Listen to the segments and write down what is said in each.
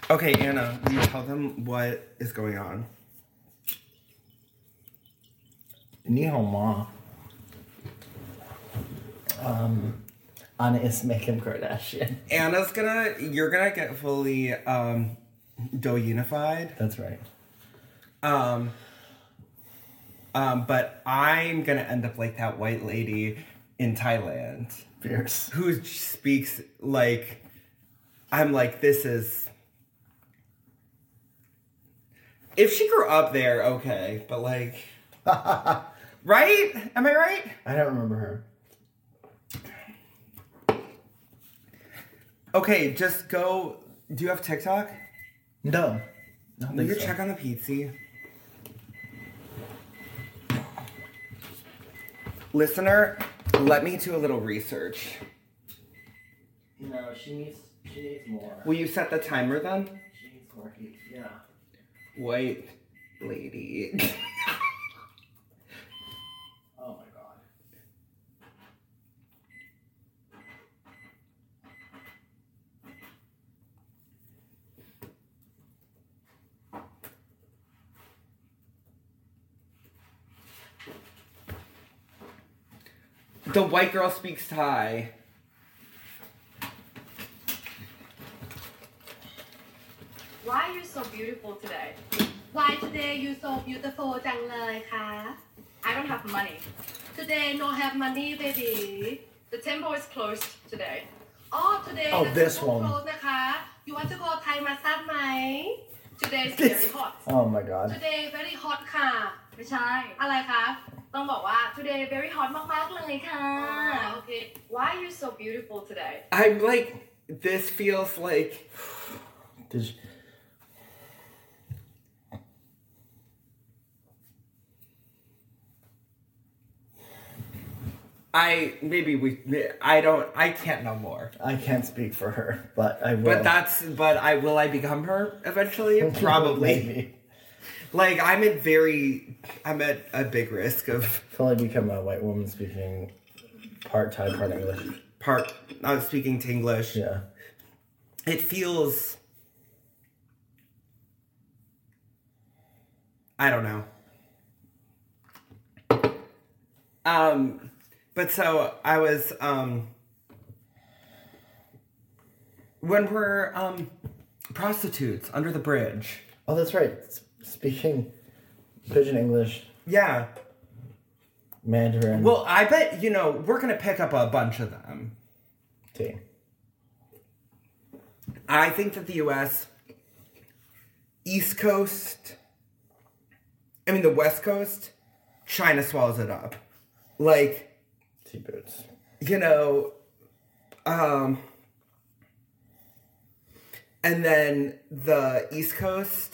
Okay, Anna, will you tell them what is going on? 你好吗? Anna is making Kardashian. You're gonna get fully do-unified. That's right. But I'm gonna end up like that white lady in Thailand. Fierce. Who speaks like, I'm like, this is... If she grew up there, okay, but like... Right? Am I right? I don't remember her. Okay, just go... Do you have TikTok? No. Will you check on the pizza? Listener, let me do a little research. No, she needs more. Will you set the timer then? She needs more heat, yeah. White lady. Oh my god. The white girl speaks Thai. Why are you so beautiful today? Why today you so beautiful จังเลยคะ I don't have money. Today no have money baby. The temple is closed today. Oh today Oh, the this temple one. closed นะคะ You want to go Thai massage ไหม Today is very hot. Oh my god. Today very hot ค่ะไม่ใช่อะไรคะต้องบอกว่า today very hot มากๆเลยค่ะ Okay. Why are you so beautiful today? I'm like, this feels like... Did you... I can't know more. I can't speak for her, but I will. Will I become her eventually? Probably. Maybe. Like, I'm at a big risk of Probably become a white woman speaking part Thai, part English. not speaking to English. Yeah. It feels, I don't know. But so I was, when we're, prostitutes under the bridge. Oh, that's right. Speaking pidgin English, Yeah. Mandarin. Well, I bet, we're going to pick up a bunch of them. Tea. I think that the U.S. East Coast, the West Coast, China swallows it up. Like, Tea boots. And then the East Coast,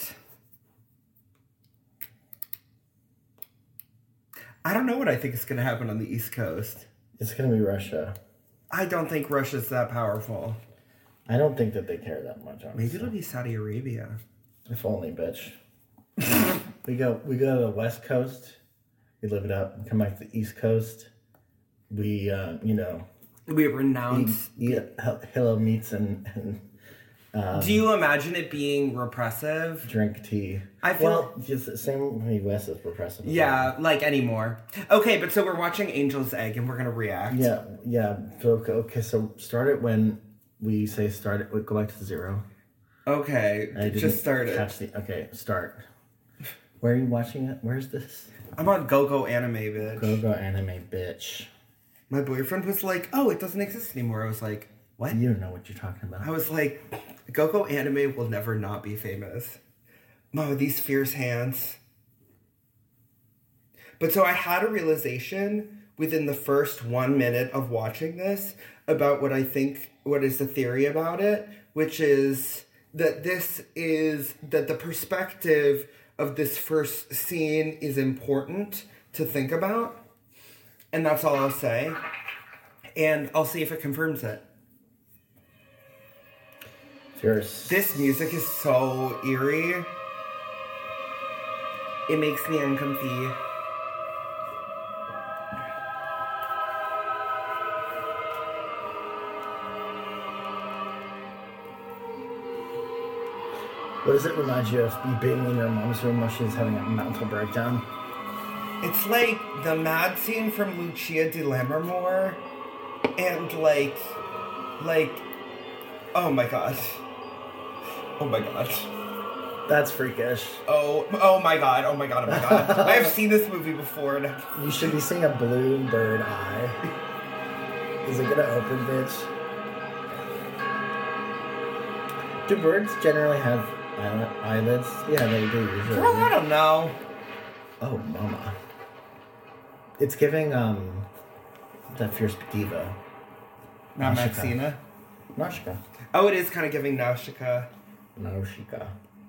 I don't know what I think is going to happen on the East Coast. It's going to be Russia. I don't think Russia's that powerful. I don't think that they care that much, honestly. Maybe it'll be Saudi Arabia. If only, bitch. we go to the West Coast. We live it up. We come back to the East Coast. We, We renounce... eat hello meats and Do you imagine it being repressive? drink tea. I feel... Well, just the same way West is repressive. Yeah, like anymore. Okay, but so we're watching Angel's Egg and we're going to react. Yeah. Okay, so start it when we say start it. Go back to 0. Okay, just start it. Okay, start. Where are you watching it? Where's this? I'm on GoGo Anime, bitch. GoGo Anime, bitch. My boyfriend was like, oh, it doesn't exist anymore. I was like, what? You don't know what you're talking about. I was like, GoGo Anime will never not be famous. Oh, these fierce hands. But so I had a realization within the first 1 minute of watching this about what is the theory about it, which is that the perspective of this first scene is important to think about. And that's all I'll say. And I'll see if it confirms it. Fierce. This music is so eerie. It makes me uncomfy. What does it remind you of? You being in your mom's room while she's having a mental breakdown? It's like the mad scene from Lucia di Lammermoor, and like, oh my god. Oh my god. That's freakish. Oh my god. Oh my god. Oh my god. I've seen this movie before. And You should be seeing a blue bird eye. Is it gonna open, bitch? Do birds generally have eyelids? Yeah, they do usually. Girl, I don't know. Oh, mama. It's giving, that fierce diva. Not Nausicaa. Maxina. Nausicaa. Oh, it is kind of giving Nausicaa. Nausicaa.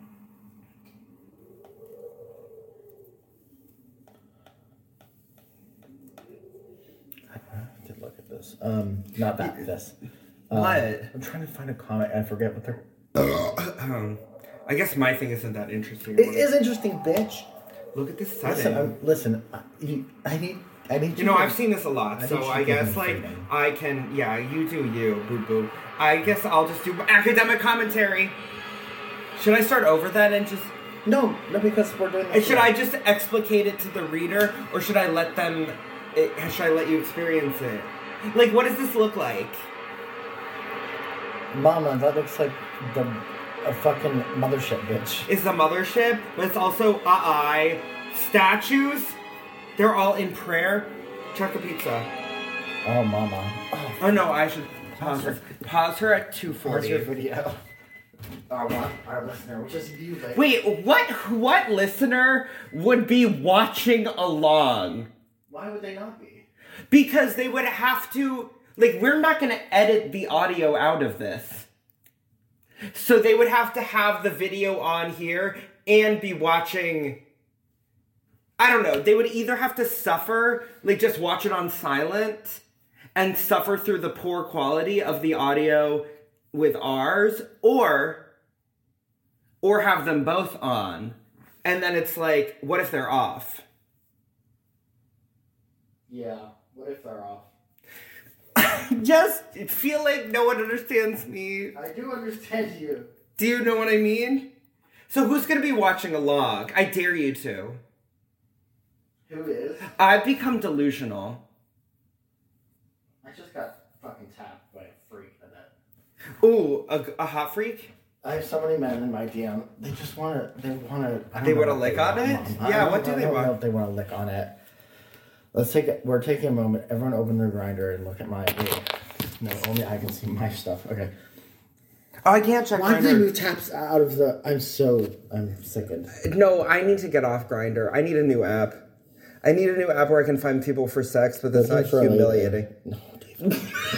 I have to look at this. Not that, this. What? I'm trying to find a comment. I forget what they're... I guess my thing isn't that interesting. It is interesting, bitch. Look at this setting. Listen, I need You know, I've seen this a lot, so I guess, give me like, freedom. I can, yeah, you do you, boo-boo. I guess I'll just do academic commentary. Should I start over then and just... No, because we're doing this. Should I just explicate it to the reader, or should I let them... should I let you experience it? Like, what does this look like? Mama, that looks like a fucking mothership, bitch. It's a mothership, but it's also statues. They're all in prayer. Check a pizza. Oh, mama. Oh no, I should pause her at 2:40. Pause your video. I want our listener, which is you, baby. Wait, what listener would be watching along? Why would they not be? Because they would have to, like, we're not going to edit the audio out of this. So they would have to have the video on here and be watching, I don't know, they would either have to suffer, like just watch it on silent and suffer through the poor quality of the audio with ours, or have them both on. And then it's like, what if they're off? Yeah, what if they're off? Just feel like no one understands me. I do understand you. Do you know what I mean? So who's going to be watching along? I dare you to. Who is? I've become delusional. I just got fucking tapped by a freak in it. Ooh, a hot freak? I have so many men in my DM. They just want to. They want to lick on it? Yeah, what do they want? I don't know if they want to lick on it. Let's take it. We're taking a moment. Everyone open their grinder and look at my. No, only I can see my stuff. Okay. Oh, I can't check Why did they Grindr. move taps out of the? I'm sickened. No, I need to get off Grindr. I need a new app. I need a new app where I can find people for sex, but it's not humiliating. No, David.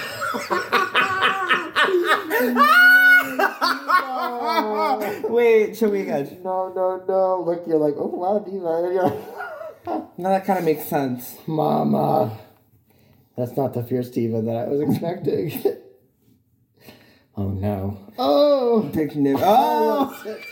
Wait, show me again. No. Look, you're like, oh wow, Diva. No, that kind of makes sense. Mama. That's not the fierce diva that I was expecting. Oh no. Oh! Big nip. Oh!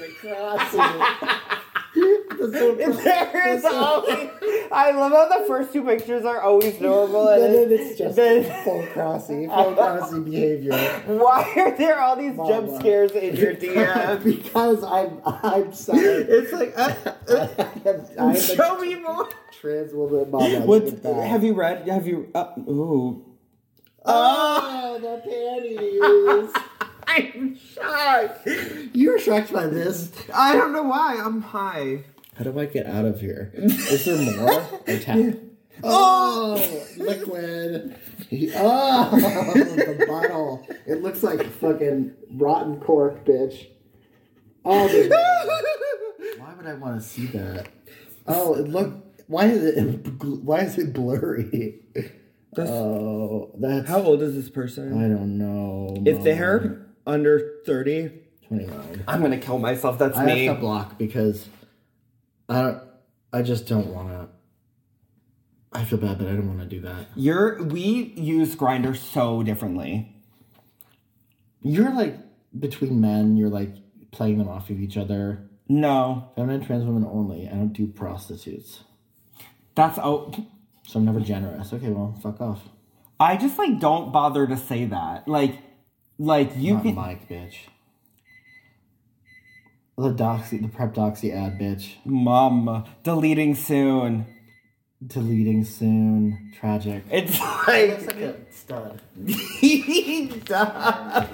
There is always. I love how the first two pictures are always normal, and then it's just full crossy behavior. Why are there all these Mama. jump scares in your DM? Because I'm sorry. It's like I'm show me more. trans woman. Mama. What have you read? Have you? Ooh. Oh, the panties. I'm shocked. You were shocked by this. I don't know why. I'm high. How do I get out of here? Is there more? Or tap? Oh, liquid. Oh, the bottle. It looks like fucking rotten cork, bitch. Oh, why would I want to see that? Oh, why is it blurry? That's. How old is this person? I don't know. If they're under 30, 29. I'm gonna kill myself. That's I me. have to block because I just don't want to. I feel bad, but I don't want to do that. We use Grindr so differently. You're like between men. You're like playing them off of each other. No, Feminine trans women only. I don't do prostitutes, that's so I'm never generous. Okay, well, fuck off. I just like don't bother to say that. Like you Not can. Mike, bitch. The Prep Doxy ad, bitch. Mama. Deleting soon. Deleting soon. Tragic. It's He looks like a stud. He does.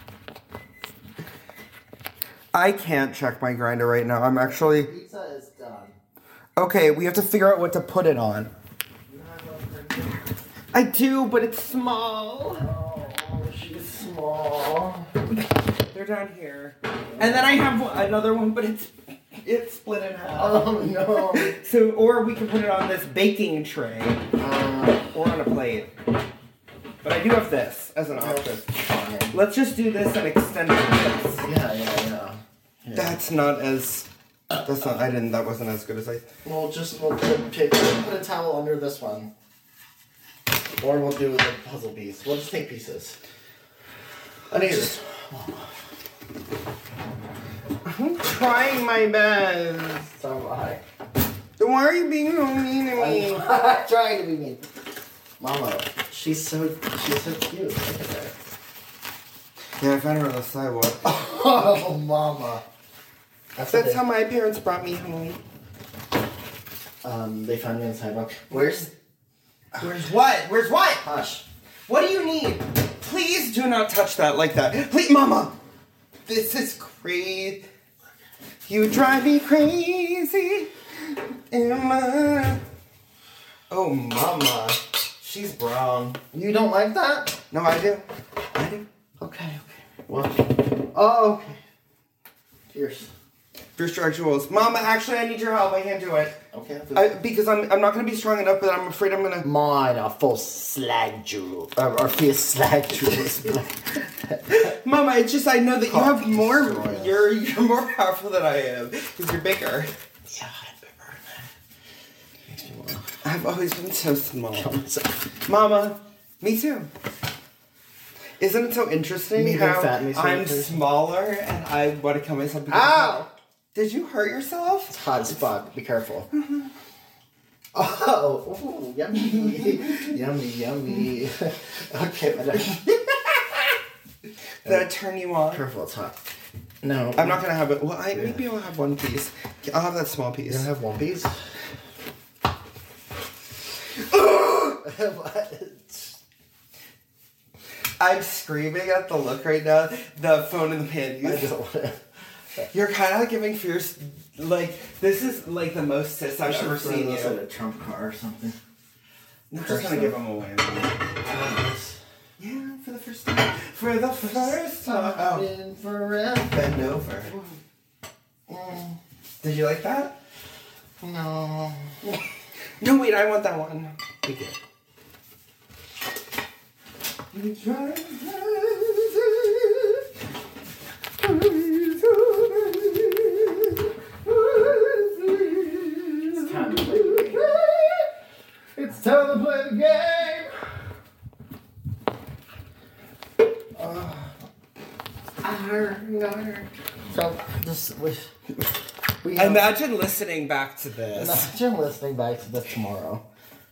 I can't check my grinder right now. I'm actually... Pizza is done. Okay, we have to figure out what to put it on. I do, but it's small. Oh, she's small. They're down here. And then I have another one, but it's split in half. Oh, no. So, or we can put it on this baking tray. Or on a plate. But I do have this as an option. Fine. Let's just do this and extend it to this. Yeah. That wasn't as good as I... We'll put a towel under this one. Or we'll do the puzzle piece. We'll just take pieces. I need this. I'm trying my best. So am I. Then why are you being so mean to me? I'm trying to be mean. Mama, she's so cute. Look at her. Yeah, I found her on the sidewalk. Oh, Mama. That's how my parents brought me home. They found me on the sidewalk. Where's what? Where's what? Hush. What do you need? Please do not touch that like that. Please, Mama. This is crazy. You drive me crazy. Emma. Oh, Mama. She's brown. You don't like that? No, I do. Okay. Well. Oh, okay. Fierce. Fierce drag jewels. Mama, actually, I need your help. I can't do it. Okay. Because I'm not going to be strong enough, but I'm afraid I'm going to... Mine are full slag jewel. Or fierce slag jewels. Mama, it's just I know that you have more... Destroy us. You're more powerful than I am. Because you're bigger. Yeah, I'm bigger. Makes me want I've always been so small. to kill myself. Mama, me too. Isn't it so interesting Me being how fat makes me I'm interesting. smaller and I want to kill myself because... Ow! Did you hurt yourself? It's hot as fuck. Be careful. Oh, ooh, yummy. Yummy. Okay, but Did I turn you on? careful, it's hot. No. I'm not going to have it. Well, maybe I'll have one piece. I'll have that small You piece. don't have one piece? I'm screaming at the look right now. The phone and the I panties. don't want to. You're kind of giving fierce... Like, this is like the most cis I've ever seen This at you. a trump car or something. I'm just going to give them away. Yeah, for the first time. For the first time. Oh, Been forever. bend over. Did you like that? No. No, wait, I want that one. Take it. It's time to play the game. So this we have, Imagine listening back to this. imagine listening back to this tomorrow.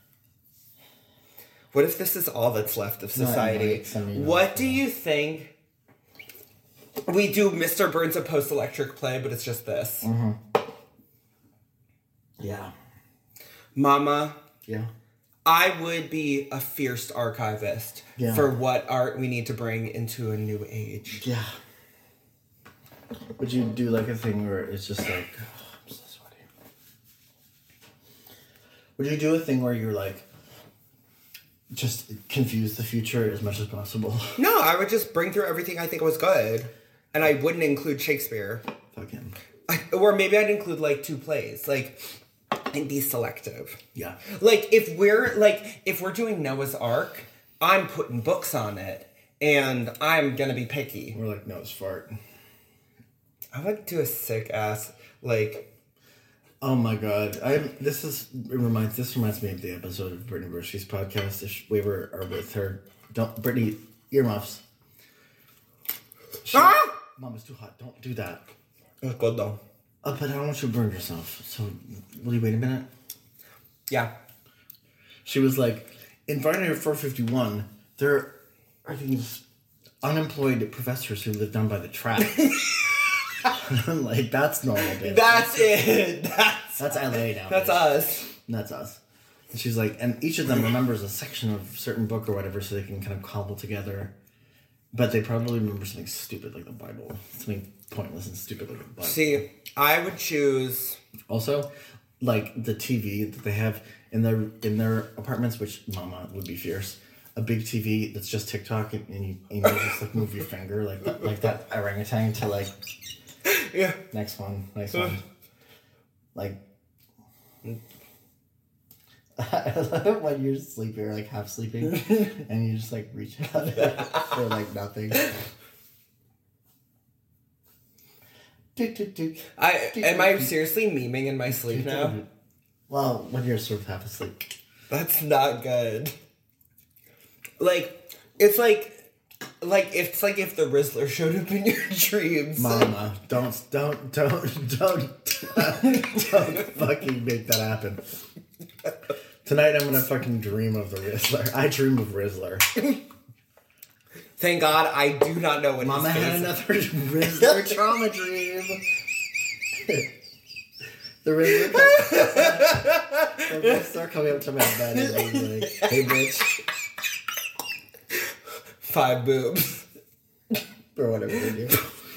What if this is all that's left of No, society? it's, I mean, What do you think? We do Mr. Burns a post-electric play, but it's just this. Yeah. Mama, Yeah. I would be a fierce archivist Yeah. for what art we need to bring into a new age. Yeah. Would you do like a thing where it's just like, oh, I'm so sweaty. Would you do a thing where you're like, just confuse the future as much as possible? No, I would just bring through everything I think was good. And I wouldn't include Shakespeare. Fuck him. Or maybe I'd include like 2 plays. Like, and be selective. Yeah. Like if we're doing Noah's Ark, I'm putting books on it. And I'm gonna be picky. We're like, no, it's fart. I would do a sick ass like Oh my god! This reminds me of the episode of Brittany Bursky's podcast. If we are with her, Brittany earmuffs. Mom, it's too hot. Don't do that. it's good though. But I don't want you to burn yourself. So, will you wait a minute? Yeah. She was like, in Binary 451, there are these unemployed professors who live down by the track. Like, that's normal, bitch. That's it. That's LA now. That's bitch. us. That's us. And she's like, and each of them remembers a section of a certain book or whatever, so they can kind of cobble together. But they probably remember something stupid like the Bible. Something pointless and stupid like the Bible. See, I would choose... Also, like the TV that they have in their apartments, which Mama would be fierce. A big TV that's just TikTok, and you just like move your finger like that orangutan to like. Yeah. Next one. Like. When you're sleeping, or like half sleeping, and you just like reach out for like nothing. Am I seriously memeing in my sleep now? Well, when you're sort of half asleep. That's not good. Like, it's like if the Rizzler showed up in your dreams. Mama, don't fucking make that happen. Tonight I'm gonna fucking dream of the Rizzler. I dream of Rizzler. Thank God I do not know what Mama his had face another Rizzler trauma dream. The Rizzler coming up to my bed and being like, "Hey, bitch." 5 boobs. Or whatever they do.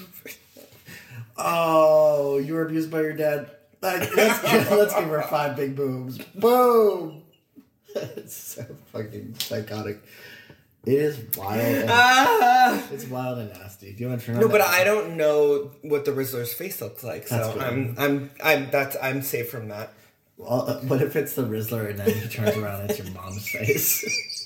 Oh, you were abused by your dad. Let's give her 5 big boobs. Boom! It's so fucking psychotic. It is wild. It's wild and nasty. Do you want to turn on? No, but I don't know what the Rizzler's face looks like, so That's I'm safe from that. Well, what if it's the Rizzler and then he turns around and it's your mom's face?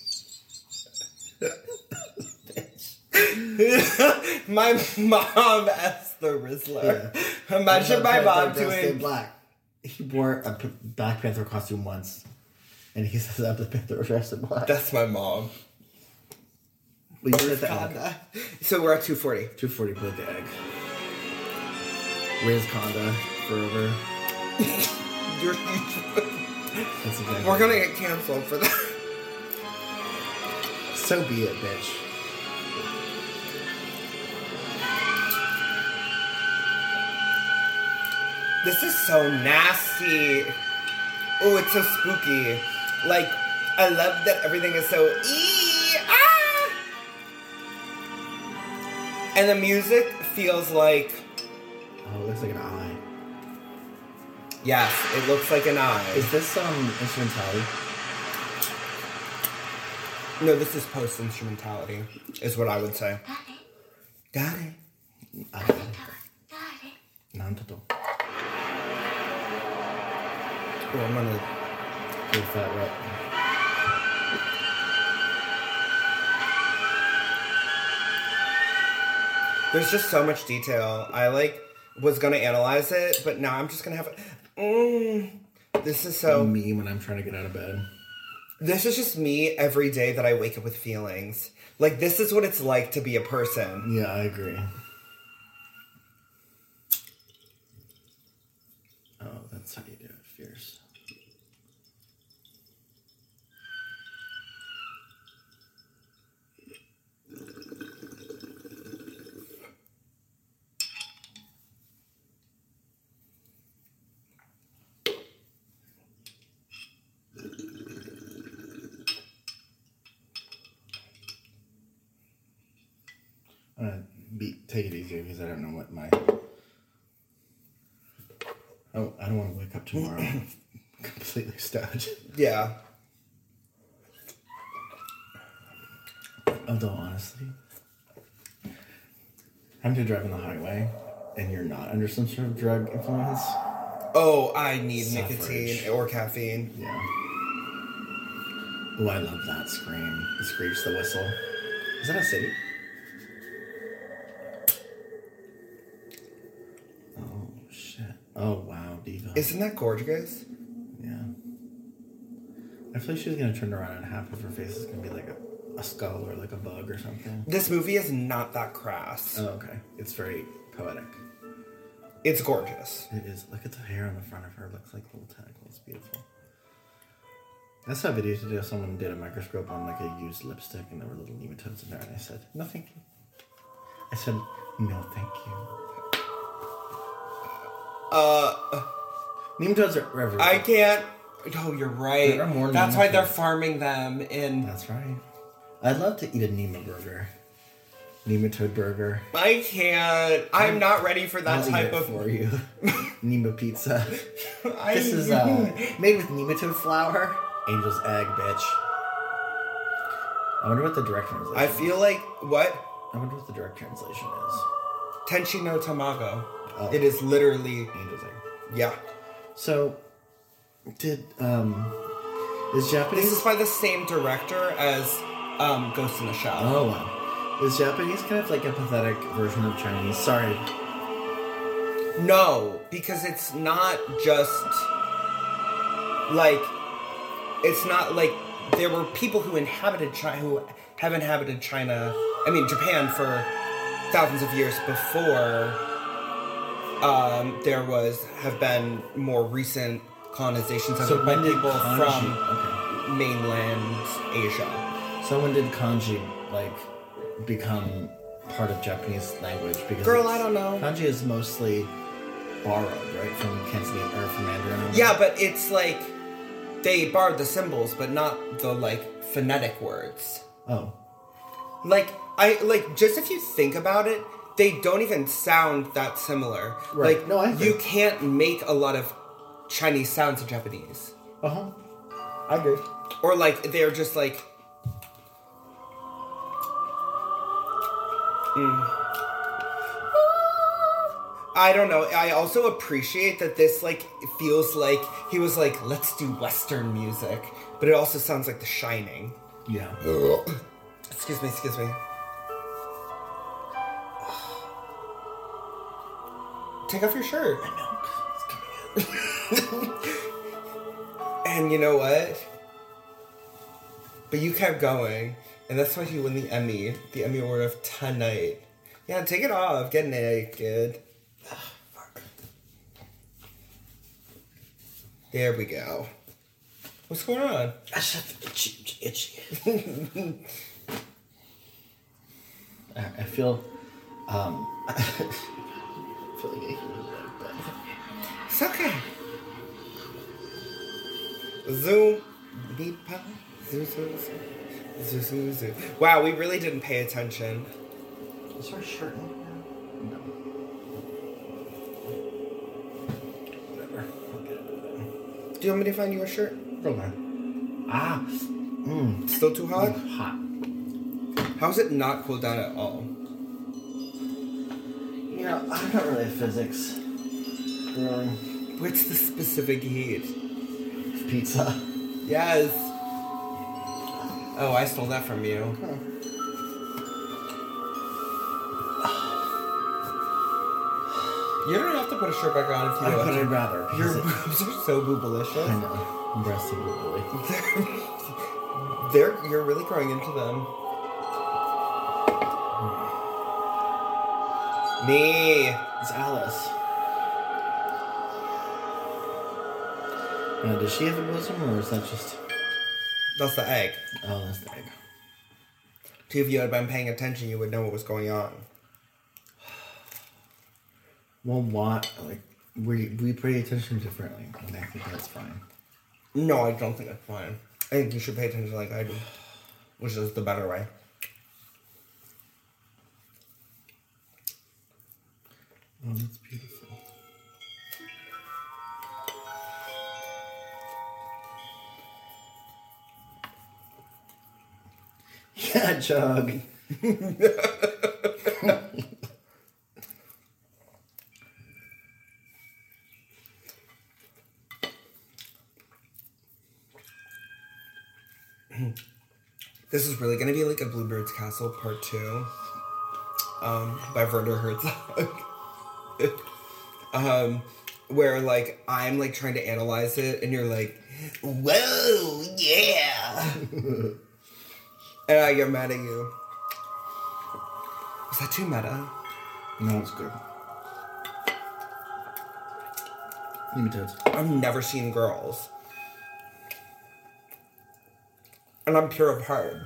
My mom as the Rizzler. Yeah. Imagine my mom doing black. He wore a Black Panther costume once, and he says I'm the Panther dressed in black. That's my mom. Well, you're at the egg. So we're at 240. 240. Put the egg. Riz Conda forever. That's exactly. We're gonna get canceled for that. So be it, bitch. This is so nasty. Oh, it's so spooky. Like, I love that everything is so And the music feels like... Oh, it looks like an eye. Yes, it looks like an eye. Is this instrumentality? No, this is post-instrumentality, is what I would say. Daddy. Nantato. Oh, I'm gonna go fat rep. There's just so much detail. I was gonna analyze it, but now I'm just gonna have this is so me when I'm trying to get out of bed. This is just me every day that I wake up with feelings. Like, this is what it's like to be a person. Yeah, I agree. Oh, that's how you do it. Fierce. I'm gonna take it easy because I don't know what my... Oh, I don't want to wake up tomorrow completely stoned. Yeah. Although, honestly, having to drive on the highway and you're not under some sort of drug influence... Oh, I need Suffrage. nicotine or caffeine. Yeah. Oh, I love that scream. The screech, the whistle. Is that a city? Oh, shit. Oh, wow, Diva. Isn't that gorgeous? Yeah. I feel like she's going to turn around and half of her face is going to be like a skull or like a bug or something. This movie is not that crass. Oh, okay. It's very poetic. It's gorgeous. It is. Look at the hair on the front of her. It looks like little tentacles. It's beautiful. I saw a video today of someone did a microscope on like a used lipstick and there were little nematodes in there and I said, no thank you. I said, no thank you. Nematodes are everywhere. I can't. Oh, you're right. There are more That's why they're nematodes. farming them in. That's right. I'd love to eat a Nema burger. Nematode burger. I can't. I'm not ready for that I'll type eat it of. for you. Nema pizza. I, This is made with nematode flour. Angel's egg, bitch. I wonder what the direct translation I feel like what I wonder what the direct translation is. Tenchi no Tamago. Oh. It is literally Angel's egg. yeah. So, is Japanese? This is by the same director as Ghost in the Shell. Oh wow. Is Japanese kind of like a pathetic version of Chinese? Sorry. No, because it's not just like it's not like there were people who inhabited China who have inhabited China. I mean Japan for thousands of years before. There have been more recent colonizations of by people from mainland Asia. So when did kanji become part of Japanese language? Because Girl, I don't know. Kanji is mostly borrowed, right, from Cantonese or from Mandarin. Yeah, but it's like they borrowed the symbols, but not the phonetic words. Oh. Just if you think about it, they don't even sound that similar. Right. Like, No, I agree. you can't make a lot of Chinese sounds in Japanese. Uh-huh. I agree. Or, they're just I don't know. I also appreciate that this, it feels like he was like, let's do Western music. But it also sounds like The Shining. Yeah. Excuse me. Take off your shirt. My milk is coming in. And you know what? But you kept going. And that's why you won the Emmy Award of Tonight. Yeah, take it off. Get naked. Fuck. There we go. What's going on? I just itchy. I feel I feel like I but It's okay. Zoom. Beep-pop. Zoo. Wow, we really didn't pay attention. is there a shirt in here? No. Whatever. I'll get it then. Do you want me to find you a shirt? Okay. Ah. Still too hot? Hot. How is it not cooled down at all? You know, I'm not really a physics. Really. What's the specific heat? Pizza. Yes. Oh, I stole that from you. Huh. You don't have to put a shirt back on if you I don't would want to. rather. Your Because boobs are so boobalicious. I know. I'm breasty boobly. You're really growing into them. Me. It's Alice. Now, does she have a bosom, or is that just... That's the egg. Oh, that's the egg. If you had been paying attention, you would know what was going on. Well, we pay attention differently, and I think that's fine. No, I don't think that's fine. I think you should pay attention like I do. Which is the better way. Oh, that's beautiful. Yeah, Chug. This is really gonna be like a Bluebird's Castle Part 2. By Werner Herzog. Where I'm trying to analyze it and you're like, whoa, yeah. And I get mad at you. Was that too meta? No, it's good. Nematodes. I've never seen girls. And I'm pure of heart.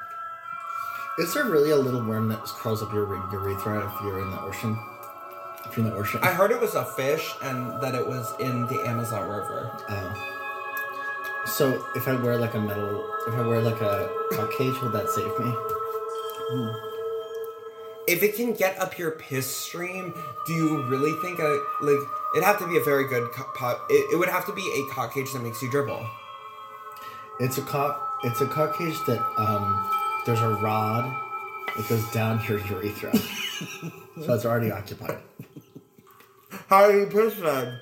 Is there really a little worm that curls up your urethra if you're in the ocean? from the ocean. I heard it was a fish and that it was in the Amazon River. Oh. So if I wear like a cock cage, will that save me? If it can get up your piss stream, do you really think it'd have to be a very good it would have to be a cock cage that makes you dribble. It's a cock cage that there's a rod that goes down your urethra. So it's already occupied. How do you piss then?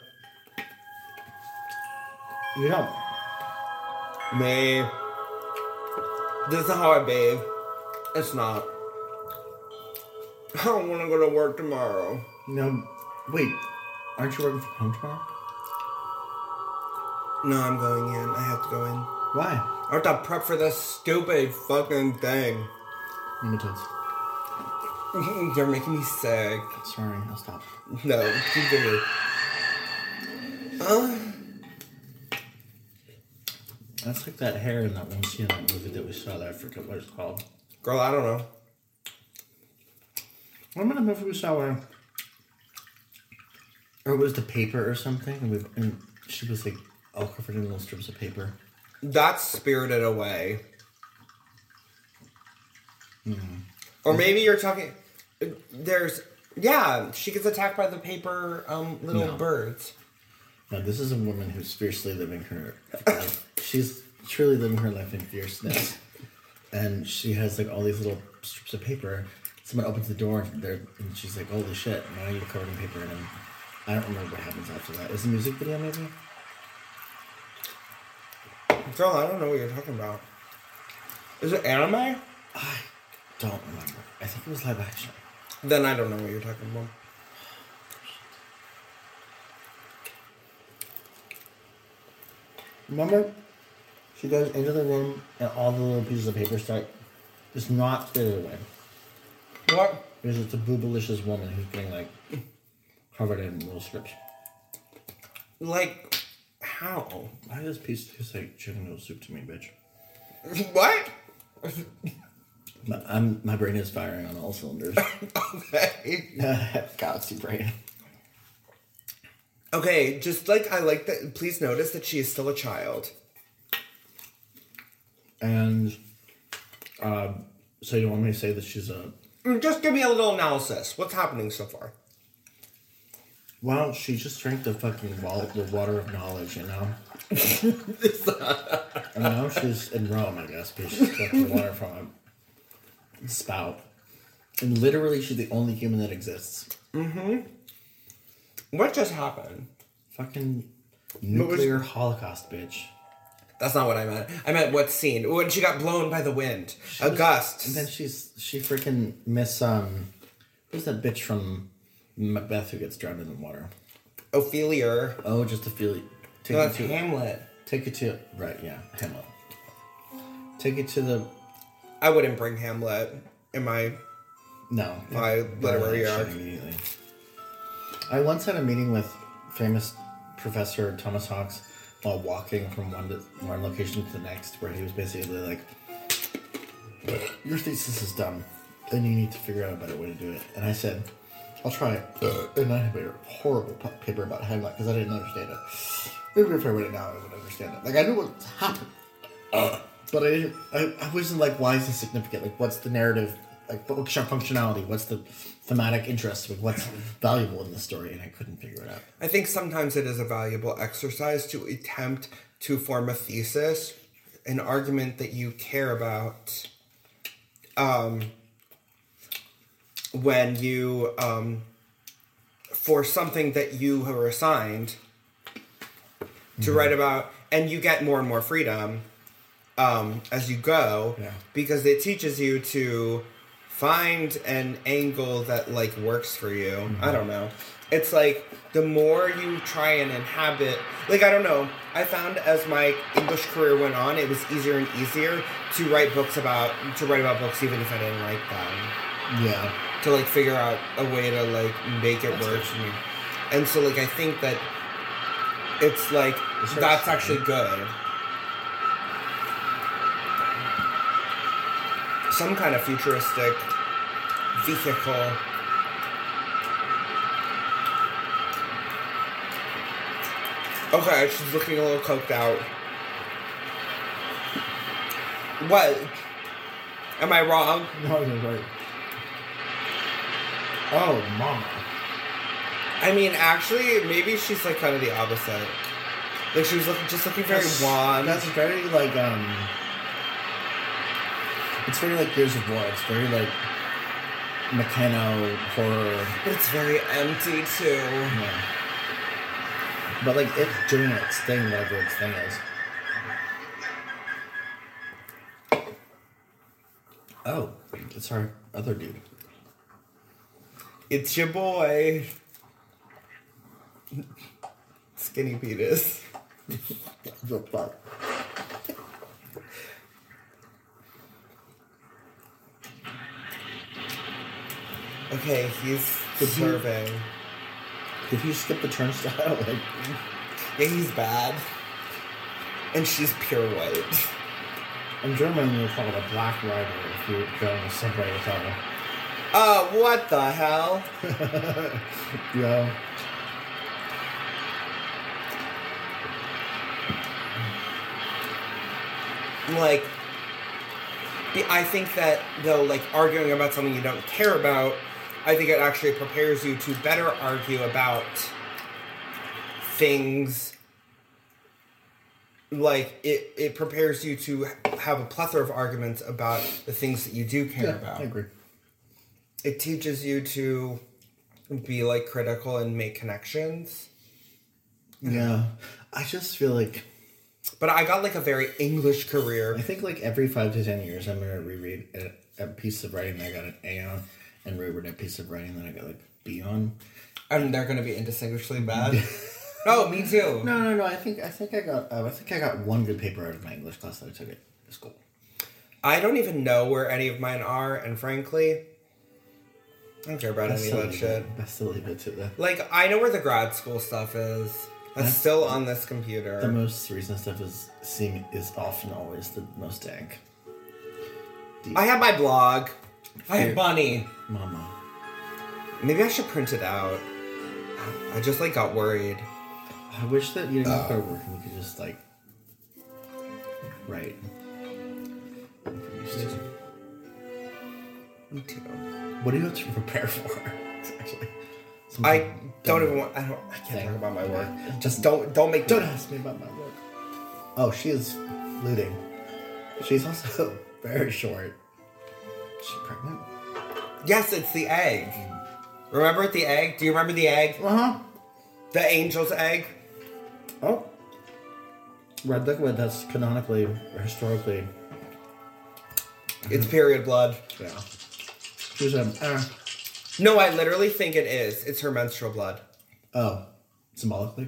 You don't. Babe. This is how I bathe. It's not. I don't want to go to work tomorrow. No, wait. Aren't you working from home tomorrow? No, I'm going in. I have to go in. Why? I have to prep for this stupid fucking thing. Nematodes. You're making me sick. Sorry, I'll stop. No, keep doing it. That's like that hair in that one scene in that movie that we saw that I forget what it's called. Girl, I don't know. Remember the movie we saw where... Or it was the paper or something, and she was like all covered in little strips of paper. That's Spirited Away. Or maybe you're talking... she gets attacked by the paper little birds. No, this is a woman who's fiercely living her life. She's truly living her life in fierceness. And she has like all these little strips of paper. Someone opens the door and she's like, holy shit, now you're covered in paper. And I don't remember what happens after that. Is it a music video maybe? Girl, I don't know what you're talking about. Is it anime? I don't remember. I think it was live action. Then I don't know what you're talking about. Remember? She goes into the room and all the little pieces of paper start just not spitted away. What? Because it's a boobalicious woman who's getting like covered in little strips. Like, how? Why does this piece taste like chicken noodle soup to me, bitch? What? My brain is firing on all cylinders. Okay. Galaxy brain. Okay, just like I like that. Please notice that she is still a child. And so you want me to say that she's a... Just give me a little analysis. What's happening so far? Well, she just drank the fucking the water of knowledge, you know? And now she's in Rome, I guess, because she's drinking water from a spout. And literally, she's the only human that exists. Mm-hmm. What just happened? Fucking nuclear holocaust, bitch. That's not what I meant. I meant what scene? When she got blown by the wind. A gust. And then she freaking who's that bitch from Macbeth who gets drowned in the water? Ophelia. Oh, just Ophelia. No, that's Hamlet. Take it to... Right, yeah, Hamlet. Take it to the... I wouldn't bring Hamlet in my... No. My literary arc. Immediately. I once had a meeting with famous Professor Thomas Hawks while walking from one location to the next, where he was basically like, your thesis is dumb, and you need to figure out a better way to do it. And I said, I'll try it. And I had a horrible paper about Hamlet, because I didn't understand it. Maybe if I read it now, I would understand it. Like, I knew what happened. But I wasn't like, why is this significant? Like, what's the narrative? Like, what's your functionality? What's the thematic interest? Like, what's valuable in the story? And I couldn't figure it out. I think sometimes it is a valuable exercise to attempt to form a thesis, an argument that you care about, when you, for something that you were assigned to write about, and you get more and more freedom as you go, because it teaches you to find an angle that like works for you. Mm-hmm. I don't know. It's like the more you try and inhabit, like, I don't know. I found as my English career went on, it was easier and easier to write books even if I didn't like them. Yeah. To like figure out a way to like make it work for me. And so like I think that it's like that's actually good. Some kind of futuristic vehicle. Okay, she's looking a little coked out. What? Am I wrong? No, you're right. Oh, mama. I mean, actually, maybe she's like kind of the opposite. Like she was just looking very wan. That's very like it's very like Gears of War. It's very like Meccano horror. But it's very empty too. Yeah. But like it's doing its thing, whatever its thing is. Oh, it's our other dude. It's your boy. Skinny Penis. The fuck? Okay, he's serving. Did he skip the turnstile? Like, Yeah, he's bad. And she's pure white. in German, you would call it a black rider if you go on the subway with her. What the hell? Yeah. Like, I think that, though, like, arguing about something you don't care about, I think it actually prepares you to better argue about things. Like, it prepares you to have a plethora of arguments about the things that you do care about. I agree. It teaches you to be, like, critical and make connections. Yeah. I just feel like... But I got, like, a very English career. I think, like, every 5 to 10 years, I'm going to reread a piece of writing that I got an A on, and reread a piece of writing that I got, like, B on. And they're going to be indistinguishably bad. Oh, me too. No. I think I got one good paper out of my English class that I took at school. I don't even know where any of mine are, and frankly, I don't care about any of that shit. Best to leave it to the... Like, I know where the grad school stuff is. That's still on this computer. The most recent stuff is often always the most dank. I have my blog. I have Bunny. Mama. Maybe I should print it out. I just, like, got worried. I wish that you didn't start working. We could just, like, write. Me too. What do you have to prepare for? Actually, I can't talk about my work. Just don't ask me about my work. Oh, she is looting. She's also very short. Is she pregnant? Yes, it's the egg. Remember the egg? Do you remember the egg? Uh-huh. The angel's egg? Oh. Red liquid, that's canonically, or historically. It's period blood. Yeah. She's No, I literally think it is. It's her menstrual blood. Oh. Symbolically?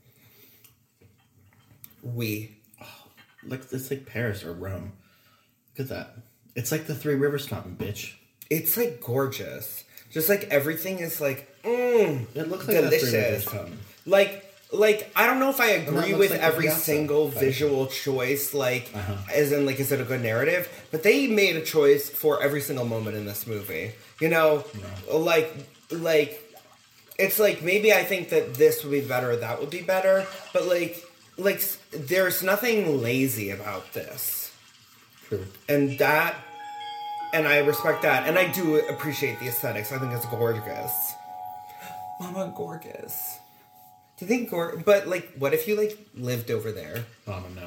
Like, it's like Paris or Rome. Look at that. It's like the Three Rivers Fountain, bitch. It's, like, gorgeous. Just, like, everything is, like, It looks like delicious. a Three Rivers Fountain. Like, I don't know if I agree with like every Piazza. single visual choice, like, as in, like, is it a good narrative? But they made a choice for every single moment in this movie. You know? No. Like, it's like, maybe I think that this would be better or that would be better, but, like, there's nothing lazy about this. True. And I respect that. And I do appreciate the aesthetics. I think it's gorgeous. Mama, gorgeous. Do you think but, like, what if you, like, lived over there? Oh, no.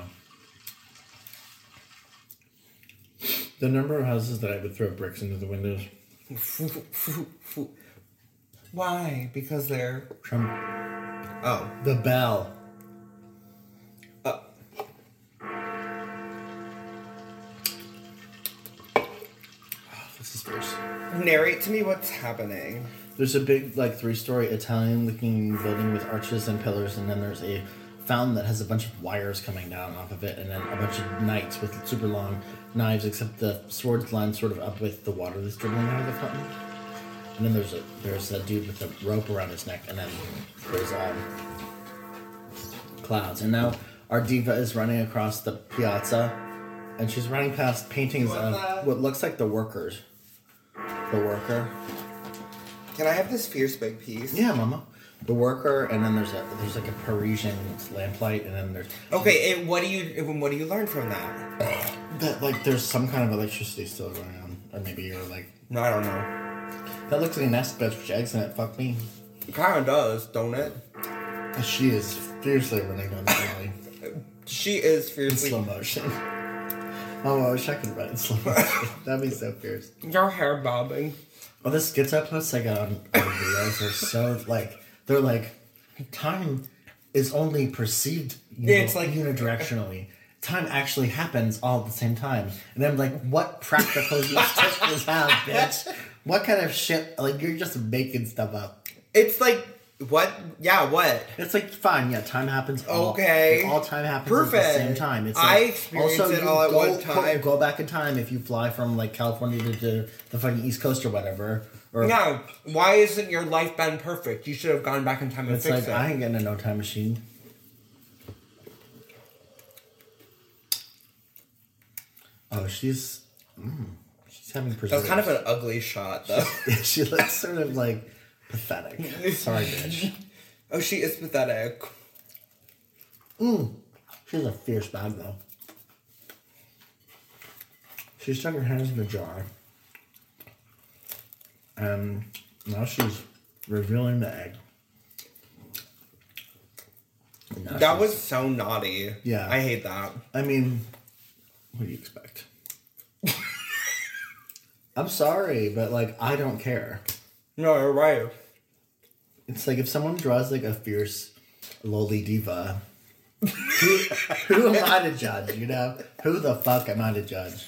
The number of houses that I would throw bricks into the windows. Why? Because they're... Oh. The bell. This is fierce. Narrate to me what's happening. There's a big, like, 3-story Italian-looking building with arches and pillars, and then there's a fountain that has a bunch of wires coming down off of it, and then a bunch of knights with super long knives, except the swords line sort of up with the water that's dribbling out of the fountain. And then there's a dude with a rope around his neck, and then there's clouds. And now our diva is running across the piazza, and she's running past paintings of what looks like the workers. The worker. Can I have this fierce big piece? Yeah, mama. The worker, and then there's like a Parisian lamplight, and then there's Okay, and what do you learn from that? that like there's some kind of electricity still going on, or maybe you're like No, I don't know. that looks like a nest bitch with eggs in it. Fuck me. It kind of does, don't it? She is fiercely running down the alley She is in fiercely. slow motion. Oh, I wish I could run in slow motion. That'd be so fierce. Your hair bobbing. Well, the skits I post like on videos are so like they're like time is only perceived It's like unidirectionally. Time actually happens all at the same time. And I'm like, what practical use does this have, bitch? What kind of shit? Like, you're just making stuff up. It's like what? Yeah, what? It's like, fine, yeah, time happens all. Okay. All time happens Perfect. at the same time. It's I like, experienced also, it you all at go, one time. Go back in time if you fly from, like, California to the fucking East Coast or whatever. Or, No, why isn't your life been perfect? You should have gone back in time and it's fixed like, it. I ain't getting a no time machine. Oh, she's having That's preserves. kind of an ugly shot, though. She looks sort of like pathetic. Sorry, bitch. Oh, she is pathetic. She has a fierce bag though. She stuck her hands in the jar, and now she's revealing the egg. And now That she's- was so naughty. Yeah. I hate that. I mean, what do you expect? I'm sorry, but like I don't care. No, you're right. It's like if someone draws like a fierce lowly diva, who am I to judge, you know? Who the fuck am I to judge?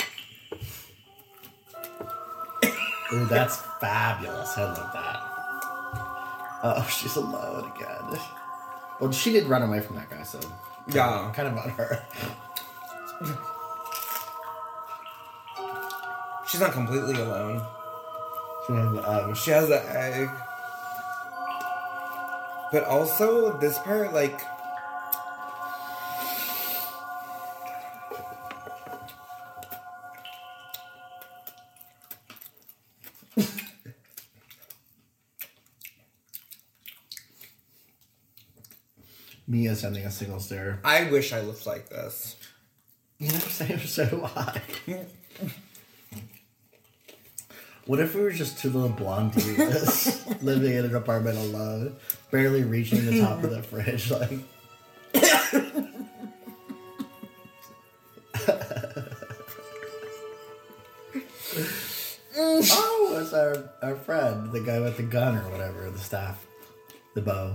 Ooh, that's fabulous. I love that. Oh, she's alone again. Well, she did run away from that guy, so Yeah. kind of on her. She's not completely alone. She has the egg. She has the egg. But also, this part, like... Mia sending a single stare. I wish I looked like this. You know, so do I. What if we were just two little blonde divas living in an apartment alone, barely reaching the top of the fridge, like... Oh, it's our friend, the guy with the gun or whatever, the staff, the bow.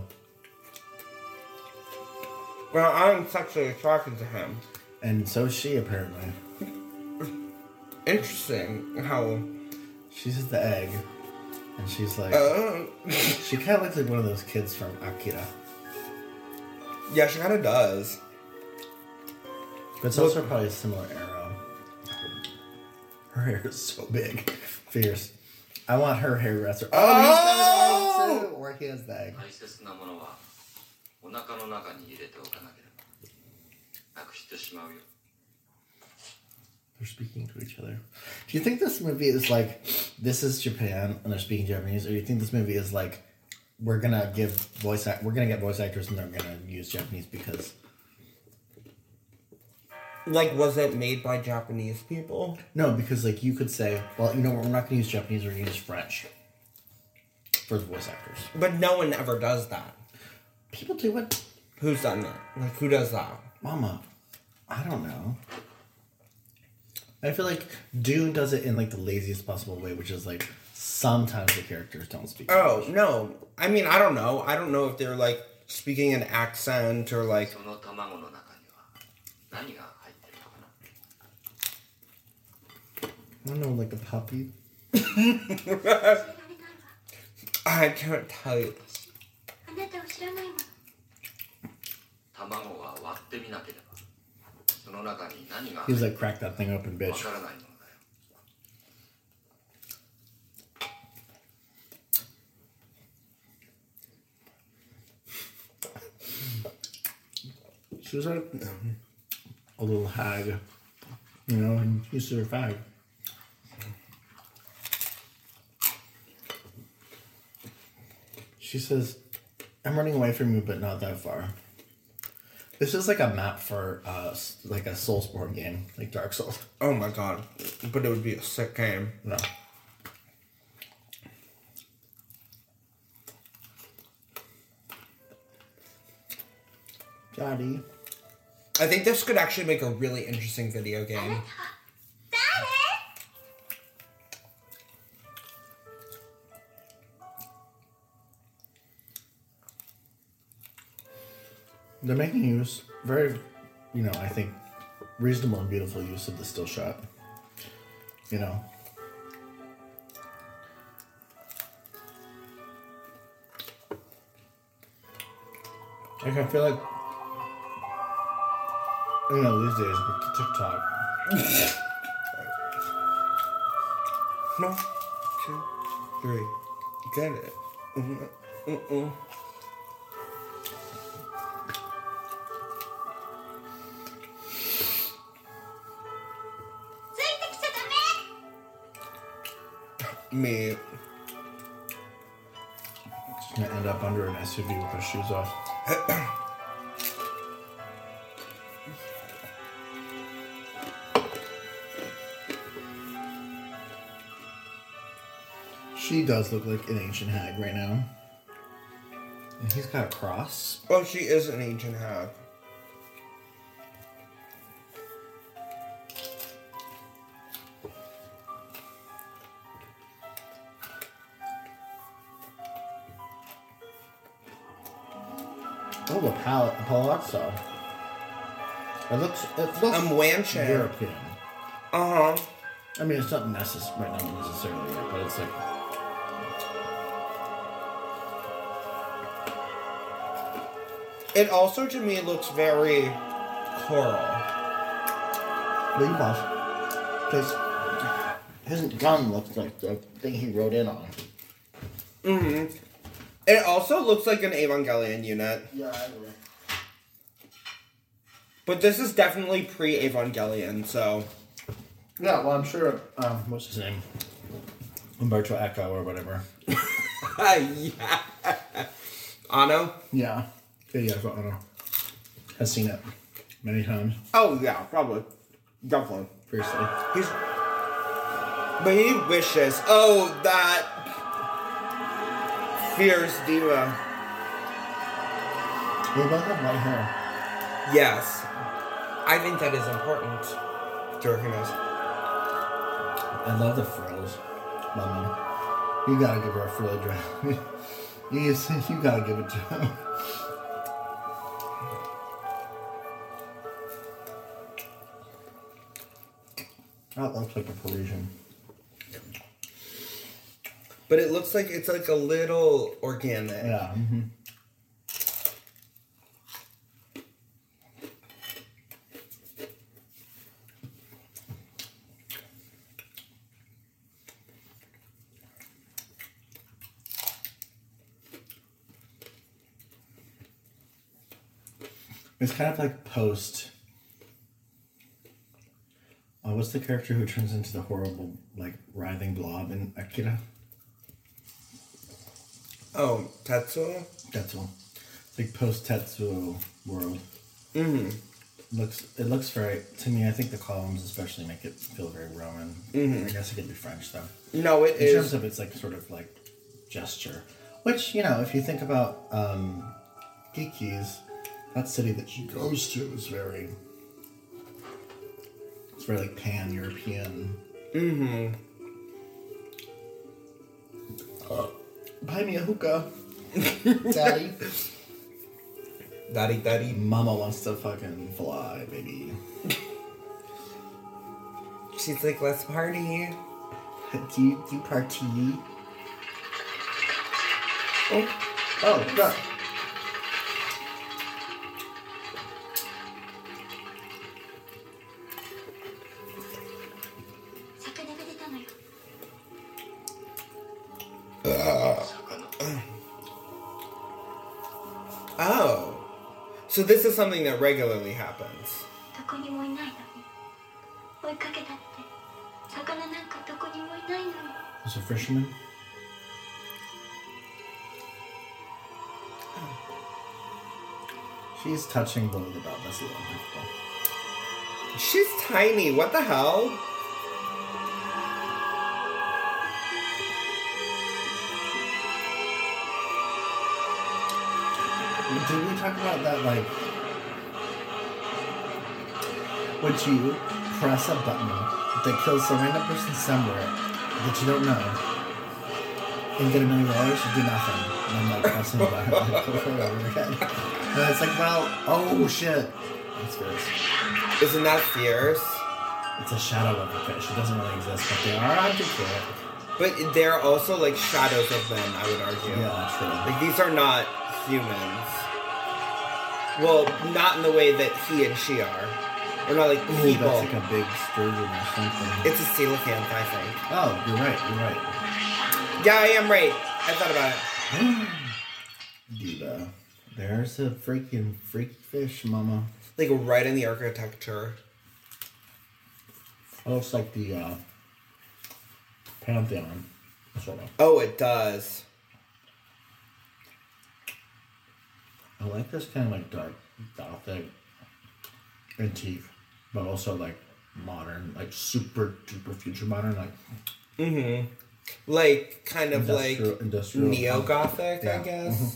Well, I'm sexually attracted to him. And so is she, apparently. Interesting how... She sees the egg, and she's like... She kind of looks like one of those kids from Akira. Yeah, she kind of does. But it's also probably a similar arrow. Her hair is so big. Fierce. I want her hairdresser. Oh, he's got an egg too! Or he has the egg. 大切なものはお腹の中に入れておかなければなくしてしまうよ。 They're speaking to each other. Do you think this movie is like, this is Japan and they're speaking Japanese, or do you think this movie is like, we're gonna get voice actors and they're gonna use Japanese because... Like, was it made by Japanese people? No, because like you could say, well, you know what, we're not gonna use Japanese, we're gonna use French for the voice actors. But no one ever does that. People do it. Who's done that? Like, who does that? Mama, I don't know. I feel like Dune does it in like the laziest possible way, which is like sometimes the characters don't speak Oh, English. no. I mean, I don't know. I don't know if they're, like, speaking an accent or, like... その卵の中には何が入ってるのかな。 I don't know, like a puppy. I can't tell you. あなたを知らないもの。 卵は割ってみなければその中に何が He 入 was って like, crack that thing open, る bitch. かわからないものだよ。 She was like a little hag, you know, and used to her fag. She says, I'm running away from you, but not that far. This is like a map for like a Soulsborne game, like Dark Souls. Oh my god. But it would be a sick game. No. Daddy. I think this could actually make a really interesting video game. They're making use, very, I think, reasonable and beautiful use of the still shot. Like, I feel like, these days with TikTok. 1, 2, 3. Get it. Me. Just gonna end up under an SUV with her shoes off. She does look like an ancient hag right now. And he's got a cross. Oh, she is an ancient hag. Oh, the palazzo. It looks I'm Wanchen. European. Uh-huh. I mean, it's not necessarily right, but it's like. It also, to me, looks very coral. Leave off. Because his gun looks like the thing he rode in on. Mm-hmm. It also looks like an Evangelion unit. Yeah, I agree. But this is definitely pre-Evangelion, so... Yeah, well, I'm sure, what's his name? Umberto Eco or whatever. Yeah. Ano? Yeah. Yeah, I don't know. Has seen it many times. Oh, yeah, probably. Definitely. Seriously. But he wishes. Oh, that... fierce diva. They both have white hair. Yes. I think that is important. Jerkiness. I love the frills. Lemon. You gotta give her a frilly dress. you gotta give it to her. That looks like a Parisian. But it looks like it's like a little organic. Yeah. Mm-hmm. It's kind of like post. What's the character who turns into the horrible, like, writhing blob in Akira? Oh, Tetsuo? Tetsuo. It's like post Tetsuo world. Mm-hmm. It looks very, to me, I think the columns especially make it feel very Roman. Mm-hmm. I guess it could be French though. No, it is. In terms of its like sort of like gesture. Which, if you think about Kiki's, that city that she goes to is very, it's very like pan-European. Mm-hmm. Buy me a hookah. Daddy. Daddy. Mama wants to fucking fly, baby. She's like, let's party. Do you party? Oh, God. Oh. So this is something that regularly happens. Is a fisherman? She's touching below the belt. That's a little uncomfortable. She's tiny. What the hell? Did we talk about that, like, would you press a button that kills some random person somewhere that you don't know and get $1 million or do nothing? And I'm like pressing the button like, over again. And it's like, well, oh shit. That's fierce. Isn't that fierce? It's a shadow of a fish. It doesn't really exist, but they are articulate. But they're also like shadows of men, I would argue. Yeah, true. Like these are not humans. Well, not in the way that he and she are. Or not like Ooh, people. that's like a big sturgeon or something. It's a coelacanth, I think. Oh, you're right. Yeah, I am right. I thought about it. Diva. There's a freaking freak fish, mama. Like right in the architecture. It looks like the Pantheon, sort of. Oh, it does. I like this kind of like dark, gothic, antique, but also like modern, like super duper future modern, like. Mm-hmm. Like kind of industrial neo-gothic, yeah. I guess. Mm-hmm.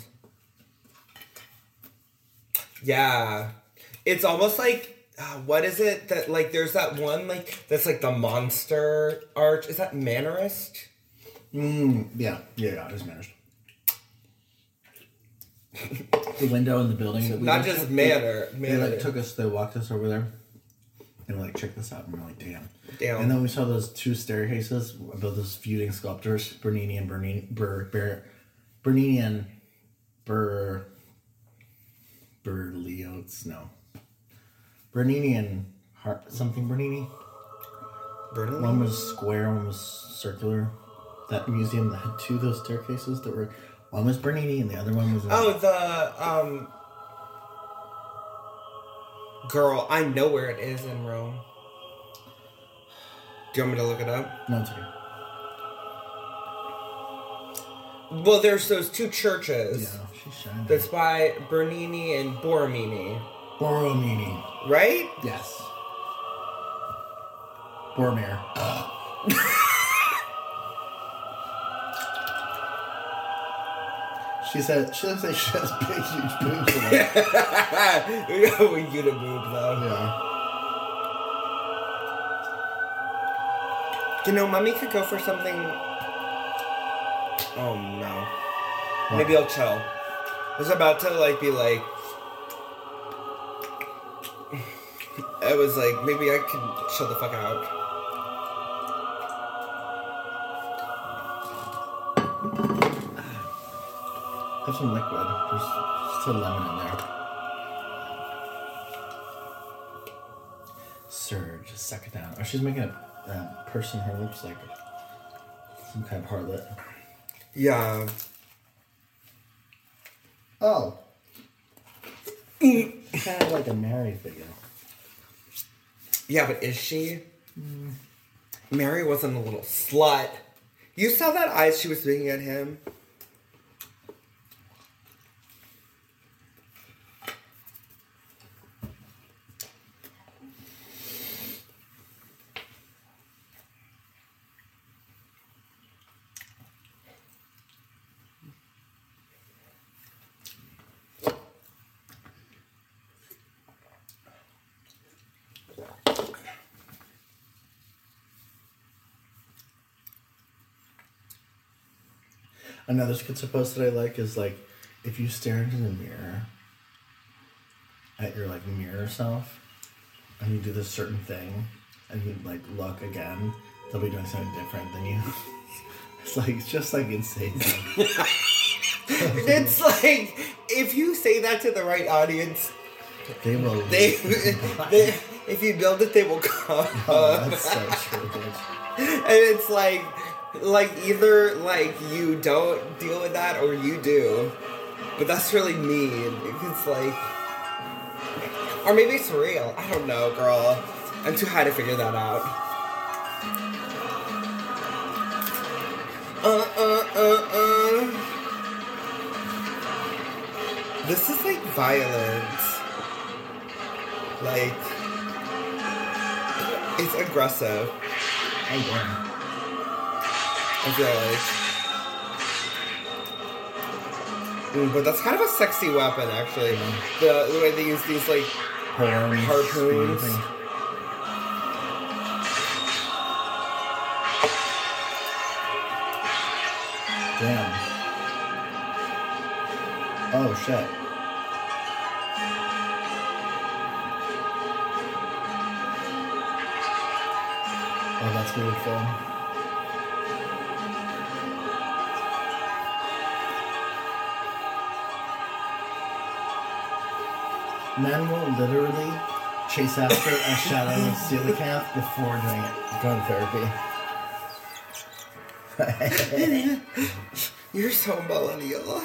Yeah. It's almost like, what is it that, like, there's that one, like, that's like the monster arch. Is that Mannerist? Yeah, it's managed. The window in the building. That we Not like just took- Manner. They like they walked us over there. And we're like, check this out. And we're like, damn. Damn. And then we saw those two staircases about those feuding sculptors, Bernini and Bernini and Bernini. Bernini? One was square, one was circular. That museum that had two of those staircases that were, one was Bernini and the other one was. Girl, I know where it is in Rome. Do you want me to look it up? No, it's okay. Well, there's those two churches. Yeah, she's shining. That's by Bernini and Borromini. Borromini. Right? Yes. Boromir. She looks like she has big, huge boobs. We got a unit boob, though. Yeah. You know, Mommy could go for something... Oh, no. What? Maybe I'll chill. I was about to, like, be like... I was like, maybe I could chill the fuck out. Have some liquid. There's still lemon in there. Surge, suck it down. Oh, she's making a person her lips like some kind of harlot. Yeah. Oh. Kind of like a Mary figure. Yeah, but is she? Mary wasn't a little slut. You saw that eyes she was looking at him? Another schizo post that I like is like if you stare into the mirror at your like mirror self and you do this certain thing and you like look again, they'll be doing something different than you. It's just like insane. It's like, if you say that to the right audience, They will. if you build it, they will come. Oh, that's so true, bitch. And it's like either like you don't deal with that or you do. But that's really mean. It's like, or maybe it's real. I don't know, girl. I'm too high to figure that out. This is like violent. Like, it's aggressive. Oh, wow. I feel like. But that's kind of a sexy weapon, actually. The way they use these, like, harpoons. Damn. Oh, shit. Oh, that's really fun. Men will literally chase after a shadow of coelacanth before doing gun therapy. You're so millennial.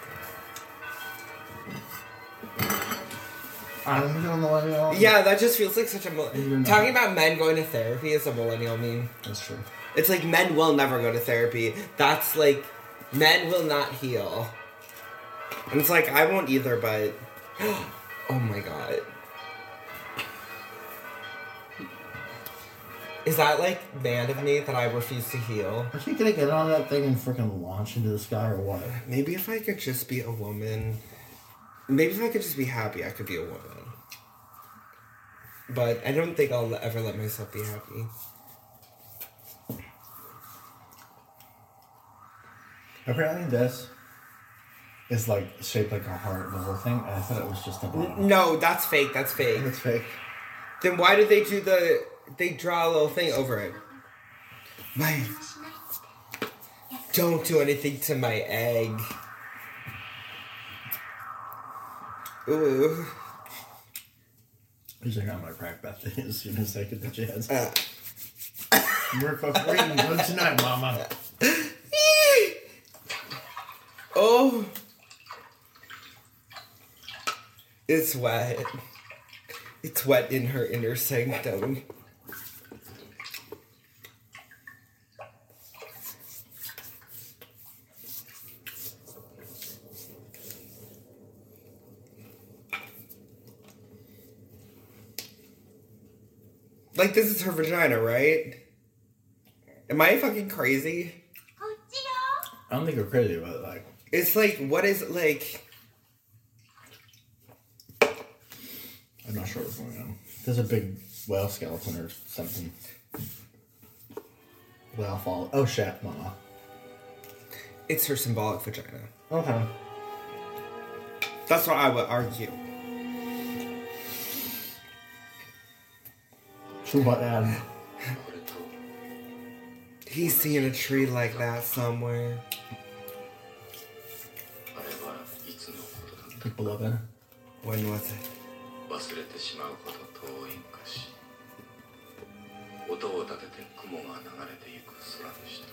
I'm doing millennial. Yeah, that just feels like such a You're millennial. not. Talking about men going to therapy is a millennial meme. That's true. It's like men will never go to therapy. That's like, men will not heal. And it's like, I won't either, but... Oh my god. Is that like mad of me that I refuse to heal? Are you gonna get on that thing and freaking launch into the sky or what? Maybe if I could just be a woman. Maybe if I could just be happy, I could be a woman. But I don't think I'll ever let myself be happy. Apparently this is like shaped like a heart, the whole thing. I thought it was just a bottle. No, that's fake. That's fake. It's fake. Then why did they do the... They draw a little thing over it. Don't do anything to my egg. Ooh. He's like, I'm gonna crack Beth as soon as I get the chance. We're fucking good tonight, mama. Oh. It's wet. It's wet in her inner sanctum. Like, this is her vagina, right? Am I fucking crazy? I don't think you're crazy, but like, It's like, what is, like... I'm not sure what's going on. There's a big whale skeleton or something. Whale fall. Oh shit, mama. It's her symbolic vagina. Okay. That's what I would argue. To what end? これと He's seeing a tree like that somewhere. あれはいつのことだっ Like beloved. When was it? た忘れてしまうほど遠い昔音を立てて雲が流れてゆく空でした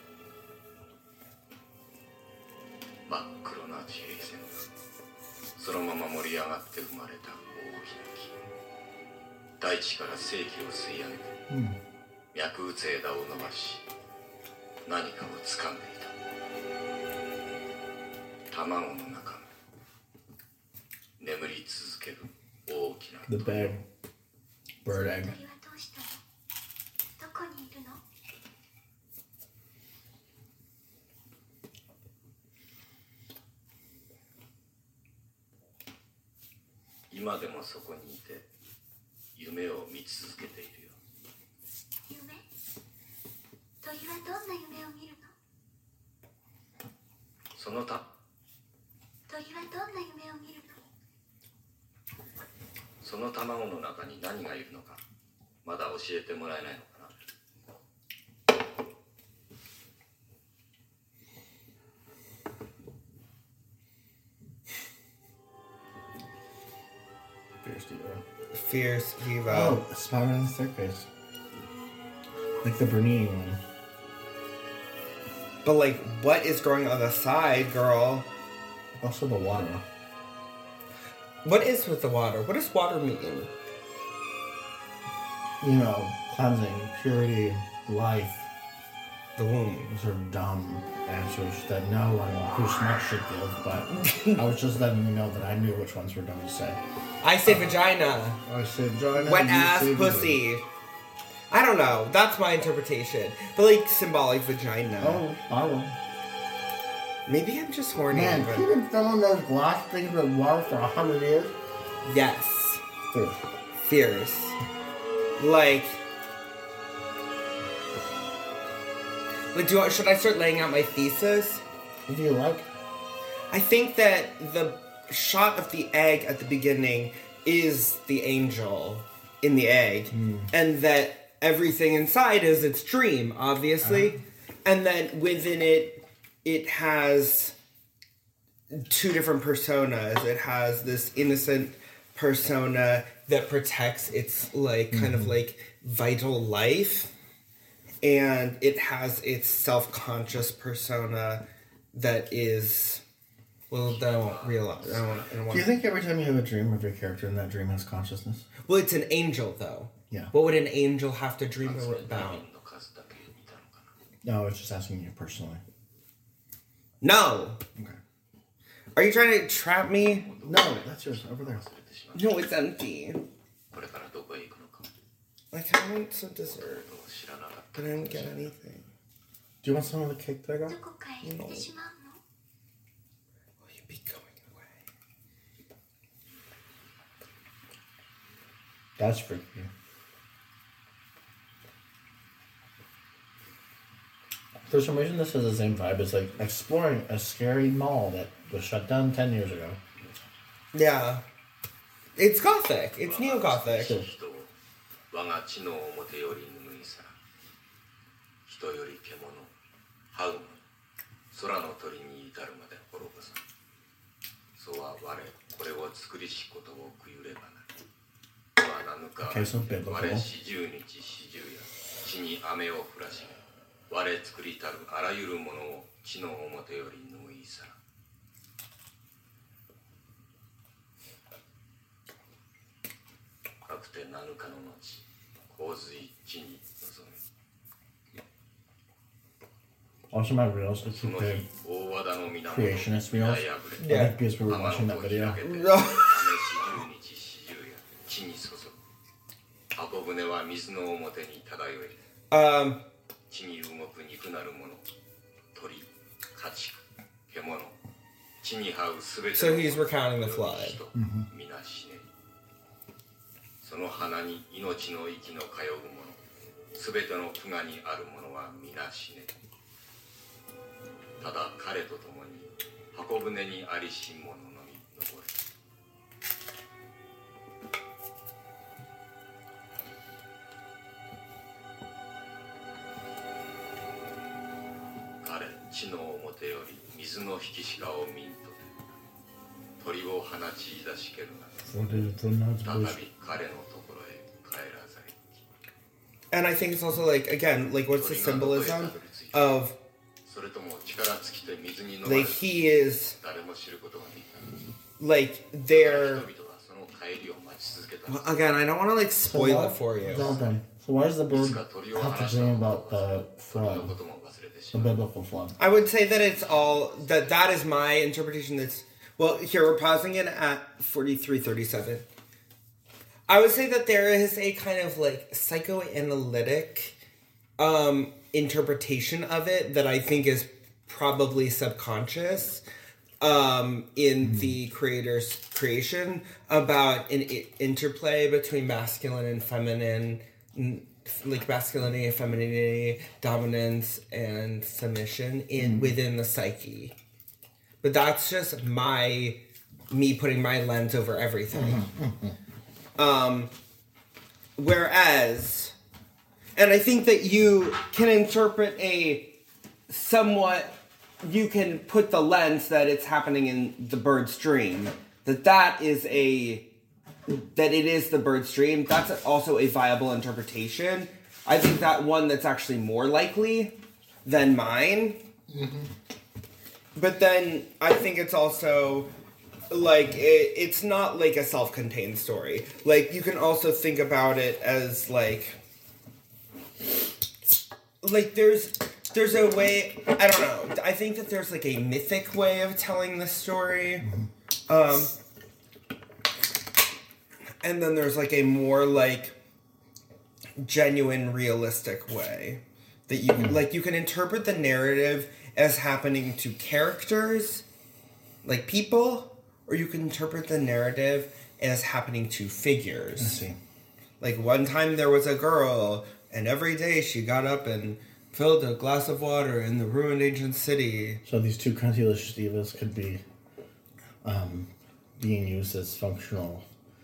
真っ黒な地平線がそのまま盛り上がって生まれた大きな木大地から生気を吸い上げて、脈打つ枝を伸ばし何かを掴んでいた卵の中眠り続ける大きな The bag. Bird egg. 鳥はどうしたの？どこにいるの？ 今でもそこにいて夢を見続けているよ夢？鳥はどんな夢を見るの？ そのた鳥はどんな夢を見るの？ その卵の中に何がいるのかまだ教えてもらえないのかな Fierce diva. Fierce diva. Oh, a spiraling staircase. Like the Bernini one. But like, what is growing on the side, girl? Also the water. What is with the water? What does water mean? You know, cleansing, purity, life. The womb. Sort of dumb. answers that no one who's smart should give, but I was just letting you know that I knew which ones were dumb to say. I say vagina. I say vagina. Wet you ass say pussy. vagina. I don't know. That's my interpretation. But like symbolic vagina. Oh, bottle. Maybe I'm just horny. Man, but... you've been filling those glass things with water for 100 years? Yes. Dude. Fierce. Like, should I start laying out my thesis? What do you like? I think that the shot of the egg at the beginning is the angel in the egg, and that everything inside is its dream, obviously, and then within it has two different personas. It has this innocent persona that protects its like kind of like vital life, and it has its self-conscious persona that is that I won't realize. I don't want. Do you think every time you have a dream, every character in that dream has consciousness? Well, it's an angel though. Yeah. What would an angel have to dream about? No, I was just asking you personally. No. Okay. Are you trying to trap me? No, that's yours over there. No, it's empty. Like I want some dessert, but I didn't get anything. Do you want some of the cake that I got? どこかへ行ってしまうの Will you be going away? That's freaky. For some reason, this has the same vibe. It's like exploring a scary mall that was shut down 10 years ago. Yeah. It's gothic. It's neo-gothic. Sure. 我が地の表より拭い去ら人より獣這うもの空の鳥に至るまで滅ぼさそうは我これを作りしことを悔ゆればな我7日 Okay, so biblical. 我40日40夜地に雨を降らし我作りたるあらゆるものを地の表より拭い去らかくて7日の後洪水地に臨む Also, my reels, it's そ a の good 日大和田の水面 creationist reels. I Yeah. think because we were 天の watching 戸 that を開 video. けて No. 雨40日40夜地に注ぐ箱舟は水の表に漂い地に動く肉なるもの鳥家畜獣地に這うすべて So he's recounting the flood. 皆死ねりその花に命の息の通うものすべての苦我にあるものは皆死ねりただ彼と共に箱舟にありし者のみ残る彼地の表より水の引き鹿を見んとて鳥を放ち出しけるが再び彼のところへ帰らざり And I think it's also like, again, like what's the symbolism of それとも力尽きて水に飲ま like れ he is 誰も知ることができない like 人 they're 々はその帰りを待ち続けた again, I don't want to like spoil it for you. Jonathan, so why does the bird have to dream about the 鳥の flood, ことも忘れてし the まう biblical flood? I would say that it's all that is my interpretation. That's well, here we're pausing it at 43:37. I would say that there is a kind of like psychoanalytic interpretation of it that I think is probably subconscious in the creator's creation about an interplay between masculine and feminine, like masculinity and femininity, dominance and submission within the psyche. But that's just me putting my lens over everything. Whereas, and I think that you can interpret you can put the lens that it's happening in the bird's dream. That it is the bird's dream. That's also a viable interpretation. I think that one that's actually more likely than mine. Mm-hmm. But then I think it's also like it's not like a self-contained story. Like you can also think about it as like there's there's a way, I don't know, I think that there's like a mythic way of telling the story. And then there's like a more like genuine, realistic way that you like you can interpret the narrative as happening to characters, like people, or you can interpret the narrative as happening to figures. I see. Like one time there was a girl, and every day she got up and filled a glass of water in the ruined ancient city. So these two Crunchlicious Divas could be being used as functional,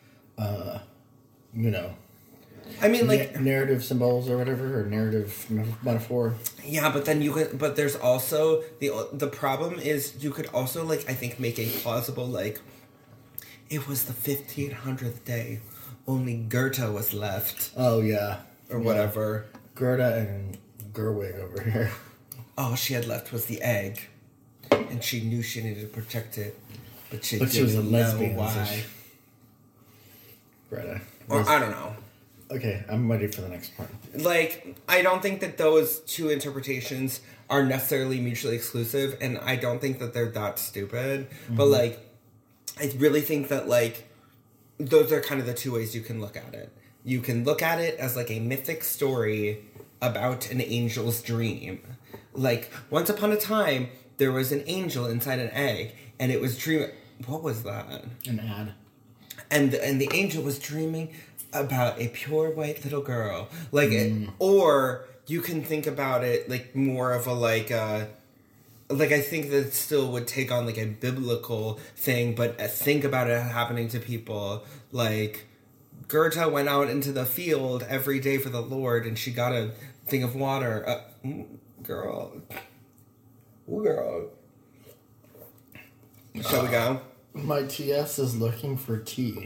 I mean, like narrative symbols or whatever, or narrative metaphor. yeah, but then you could. But there's also the problem is you could also like I think make a plausible like. It was the 1500th day. Only Goethe was left. Oh yeah, Or whatever. Goethe and Gerwig over here. All she had left was the egg, and she knew she needed to protect it, but she didn't was a lesbian, know so why. Greta. Or I don't know. Okay, I'm ready for the next part. Like, I don't think that those two interpretations are necessarily mutually exclusive, and I don't think that they're that stupid. But, like, I really think that, like, those are kind of the two ways you can look at it. You can look at it as, like, a mythic story about an angel's dream. Like, once upon a time, there was an angel inside an egg, and it was dreaming... What was that? An ad. And the angel was dreaming about a pure white little girl. Like, or you can think about it like more of a like I think that it still would take on like a biblical thing, but think about it happening to people. Like, Goethe went out into the field every day for the Lord, and she got a thing of water. Girl. Ooh, girl. Shall we go? My TS is looking for tea.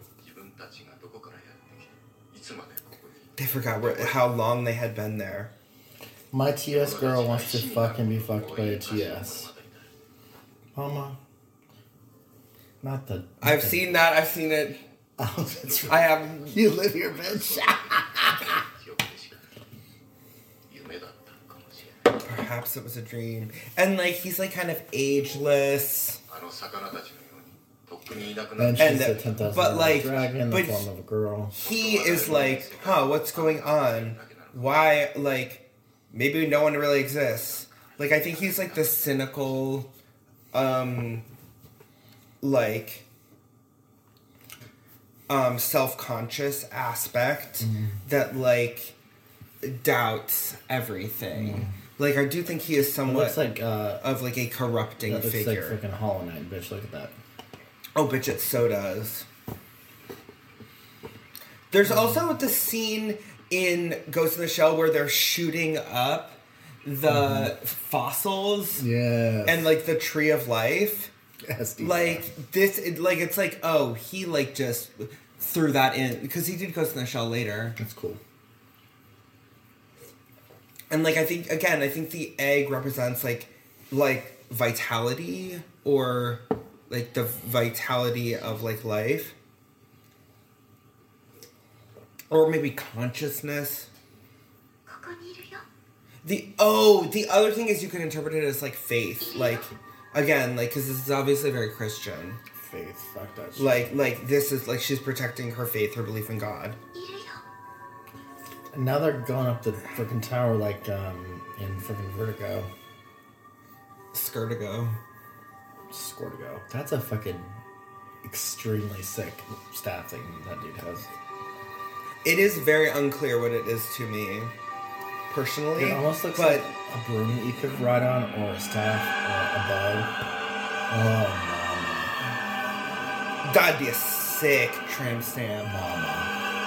They forgot how long they had been there. My TS girl wants to fucking be fucked by a TS. Mama. Not the... I've seen that. I've seen it. Oh, that's right. I have... You live here, bitch. Perhaps it was a dream. And, like, he's, like, kind of ageless. And she's the 10,000 but, like, dragon in the but form of a girl. he is like, what's going on? Why, like, maybe no one really exists. Like, I think he's, like, the cynical, self-conscious aspect that, like, doubts everything. Like, I do think he is somewhat looks like, of, like, a corrupting that looks figure. like freaking Hollow Knight, bitch. Look at that. Oh, bitch, it so does. There's also the scene in Ghost in the Shell where they're shooting up the fossils. Yeah. And, like, the Tree of Life. SD. Like, this, it's like, oh, he, like, just threw that in. Because he did Ghost in the Shell later. That's cool. And, like, I think the egg represents, like vitality or... like, the vitality of, like, life. Or maybe consciousness. The other thing is you can interpret it as, like, faith. Like, again, like, because this is obviously very Christian. Faith, fuck that shit. Like, this is, like, she's protecting her faith, her belief in God. And now they're going up the freaking tower like, in freaking Vertigo. Skirtigo. Squirtigo. That's a fucking extremely sick staff thing that dude has. It is very unclear what it is to me, personally. It almost looks like a broom that you could ride on, or a staff, or a bow. Oh, mama. That'd be a sick tramp stamp. Mama.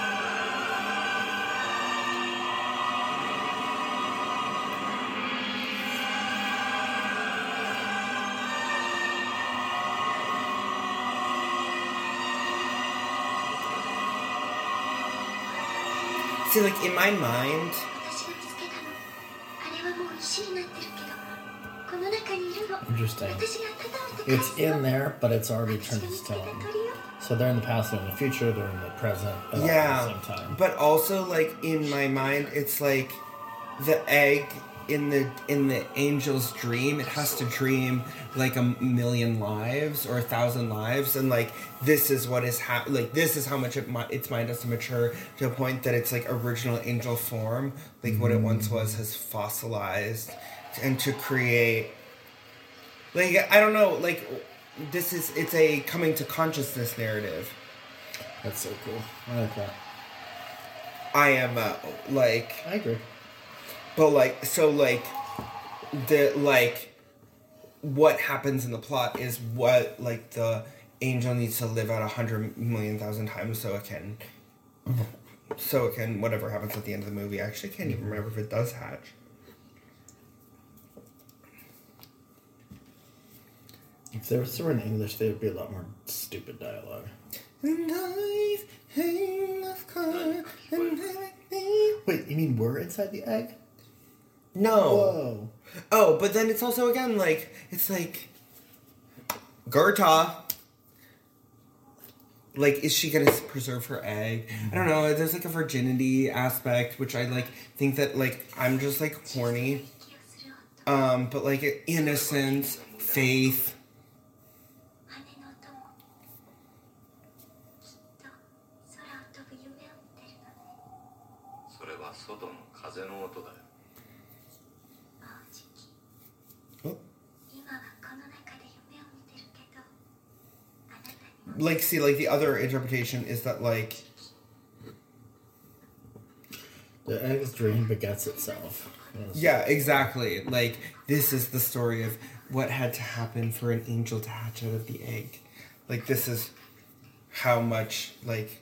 See, like, in my mind... Interesting. It's in there, but it's already turned to stone. So they're in the past, they're in the future, they're in the present, but all at the same time. But also, like, in my mind, it's like the egg in the angel's dream, it has to dream like 1,000,000 lives or 1,000 lives, and like this is what is this is how much its mind has to mature to a point that it's like original angel form, like what it once was, has fossilized, and to create, like, I don't know, like, it's a coming to consciousness narrative. That's so cool. I like that. I am like, I agree. but like, so like the like what happens in the plot is what like the angel needs to live out 100,000,000 times so it can whatever happens at the end of the movie. I actually can't even remember if it does hatch. If there was in English, there would be a lot more stupid dialogue. Wait, you mean we're inside the egg? No. Whoa. Oh, but then it's also, again, like, it's like, Gerta, like, is she gonna preserve her egg? I don't know, there's, like, a virginity aspect, which I, like, think that, like, I'm just, like, horny. But, like, innocence, faith. それは外の風の音だよ。 Like, see, like, the other interpretation is that, like... The egg's dream begets itself. Yeah, exactly. Like, this is the story of what had to happen for an angel to hatch out of the egg. Like, this is how much, like...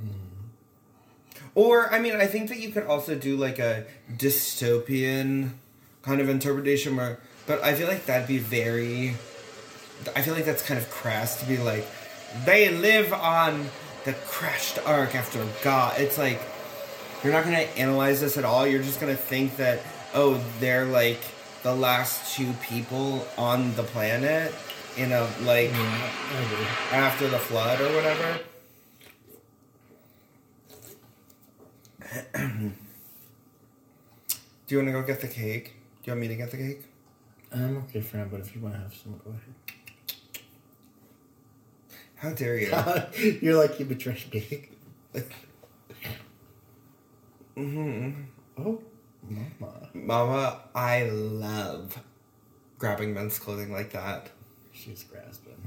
Or, I mean, I think that you could also do, like, a dystopian kind of interpretation where... But I feel like that'd be very... I feel like that's kind of crass to be like, they live on the crashed ark after God. It's like, you're not going to analyze this at all. You're just going to think that, oh, they're like the last two people on the planet in a, like, after the flood or whatever. Do you want to go get the cake? Do you want me to get the cake? I'm okay for now, but if you want to have some, go ahead. How dare you? You're like, you betrayed me. Oh, mama. Mama, I love grabbing men's clothing like that. She's grasping.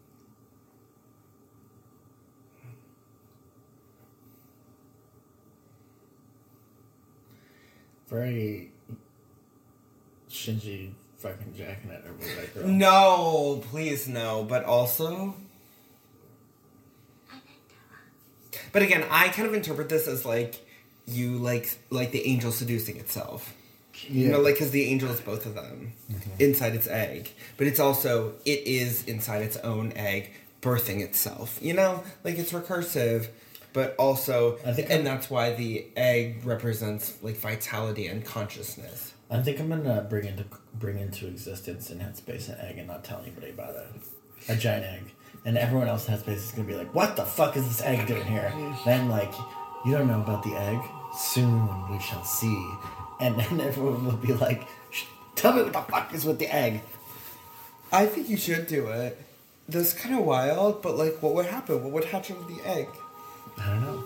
Very Shinji fucking jacking at her with that girl. No, please no. But also... But again, I kind of interpret this as, like, you, like the angel seducing itself. Yeah. You know, like, because the angel is both of them inside its egg. But it's also, it is inside its own egg, birthing itself. You know? Like, it's recursive, but also, and that's why the egg represents, like, vitality and consciousness. I think I'm gonna bring into existence in Headspace an egg and not tell anybody about it. A giant egg. And everyone else in Headspace is gonna be like, what the fuck is this egg doing here? Then, like, you don't know about the egg? Soon we shall see. And then everyone will be like, tell me what the fuck is with the egg. I think you should do it. That's kind of wild, but, like, what would happen? What would hatch out of the egg? I don't know.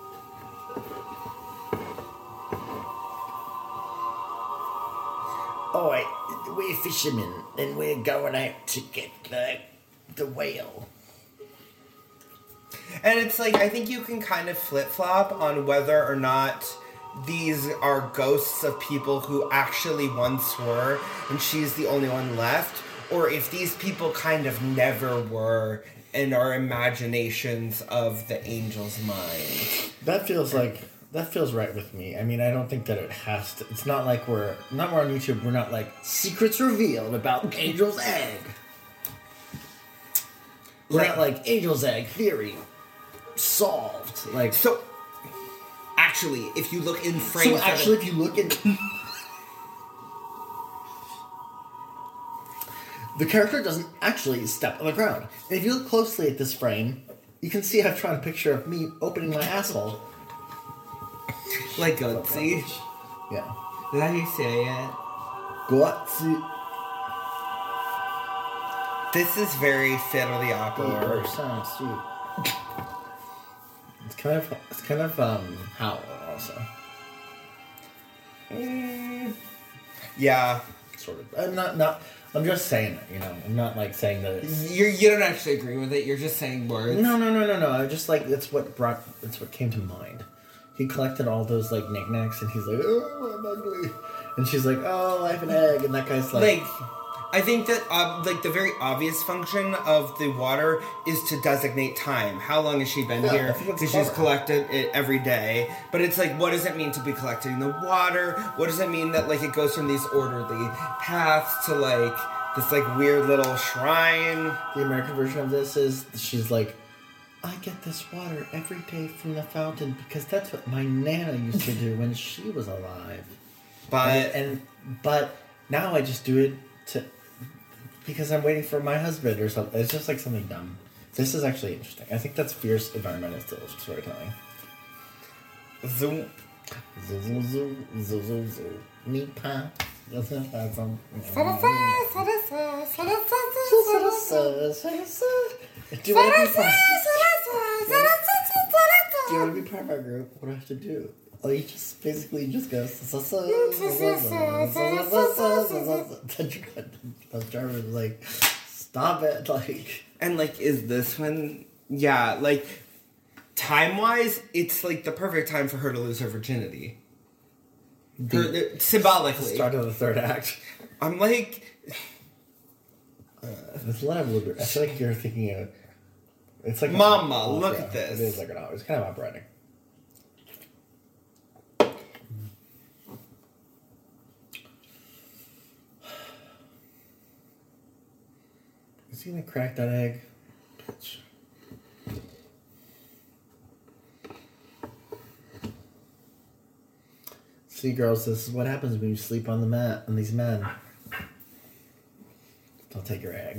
Alright, we're fishermen, and we're going out to get the whale. And it's like, I think you can kind of flip-flop on whether or not these are ghosts of people who actually once were, and she's the only one left, or if these people kind of never were and are imaginations of the angel's mind. That feels right with me. I mean, I don't think that it has to. It's not like we're on YouTube. We're not like secrets revealed about Angel's Egg. We're not like Angel's Egg theory solved. Like, so, actually, if you look in frame, if you look in, the character doesn't actually step on the ground. And if you look closely at this frame, you can see I've drawn a picture of me opening my asshole. Like Gutsy. Yeah. Is that how you say it? Guatsi. This is very Phantom of the Opera. Sounds sweet. It's kind of Howl also. Yeah. Sort of. I'm not. I'm just saying it. I'm not like saying that. You don't actually agree with it. You're just saying words. No. I just like it's what came to mind. He collected all those like knickknacks, and he's like, "Oh, I'm ugly," and she's like, "Oh, I have an egg," and that guy's like I think that the very obvious function of the water is to designate time. How long has she been here? Because she's collected it every day. But it's like, what does it mean to be collecting the water? What does it mean that like it goes from these orderly paths to like this like weird little shrine? The American version of this is she's like, I get this water every day from the fountain because that's what my Nana used to do when she was alive. But now I just do it because I'm waiting for my husband or something. It's just like something dumb. This is actually interesting. I think that's fierce environmental storytelling. Zoom. Zoo. Meat pie. Do you want to be part of our group? What do I have to do? Oh, you just basically just go. The driver was like, stop it. Like, and like, is this when? Yeah, like time wise, it's like the perfect time for her to lose her virginity. Symbolically, start of the third act. I'm like, there's a lot of I feel like you're thinking of. It's like Mama, look at this. It is like an opera. It's kind of operatic. Is he gonna crack that egg? Bitch. See, girls, this is what happens when you sleep on the mat on these men. They'll take your egg.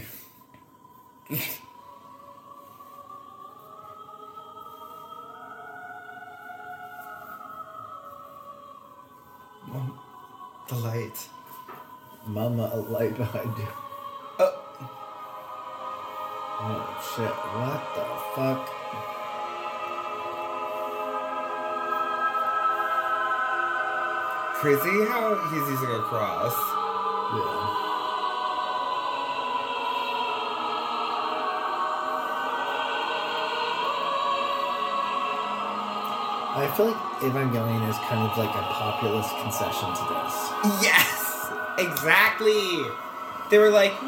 the light. Mama, a light behind you. Oh shit! What the fuck? Crazy how he's using a cross. Yeah. I feel like Evangelion is kind of like a populist concession to this. Yes! Exactly! They were like,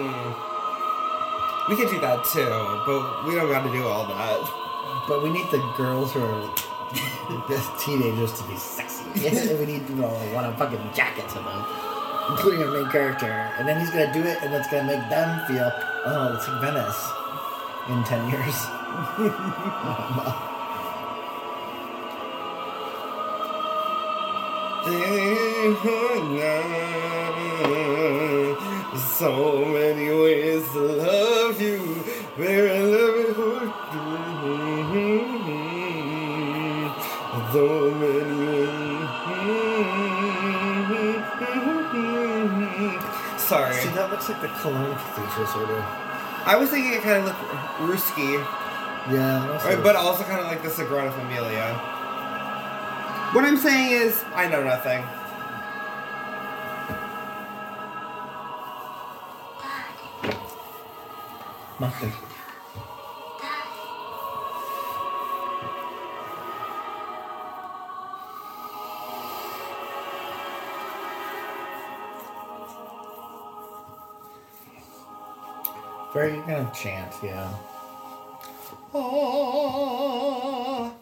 we could do that too, but we don't got to do all that. But we need the girls who are teenagers to be sexy. We need to want a fucking jacket to them, including our main character. And then he's gonna do it, and it's gonna make them feel, oh, it's like Venice in 10 years. So many ways to love you, very loving. So many ways. Sorry. See, that looks like the Cologne Cathedral, sort of. I was thinking it kind of looked Ruski. Yeah. But also kind of like the Sagrada Familia. What I'm saying is, I know nothing. Nothing. Very kind of chant, yeah. Oh.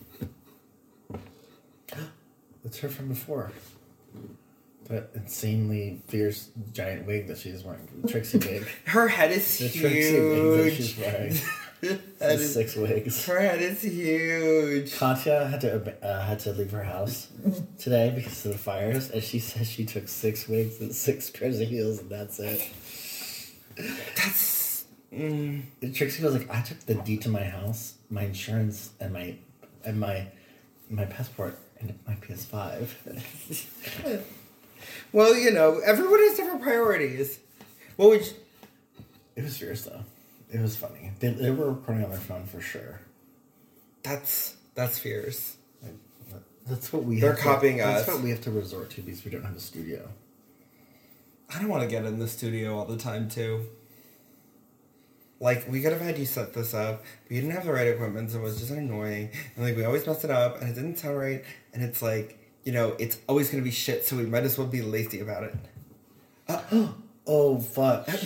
It's her from before. That insanely fierce giant wig that she's wearing. The Trixie wig. Her head is the huge. Trixie wig that she's wearing. That is 6 wigs. Her head is huge. Katya had to leave her house today because of the fires, and she says she took 6 wigs and 6 pairs of heels, and that's it. That's. And Trixie was like, I took the deed to my house, my insurance, and my passport, and my PS5. Well, you know, everyone has different priorities. What would you... It was fierce, though. It was funny. They were recording on their phone for sure. That's fierce. Like, that's what we They're copying us. That's what we have to resort to because we don't have a studio. I don't want to get in the studio all the time, too. Like, we could have had you set this up, but you didn't have the right equipment, so it was just annoying. And, like, we always mess it up, and it didn't sound right. And it's like, you know, it's always going to be shit, so we might as well be lazy about it. Oh, fuck. What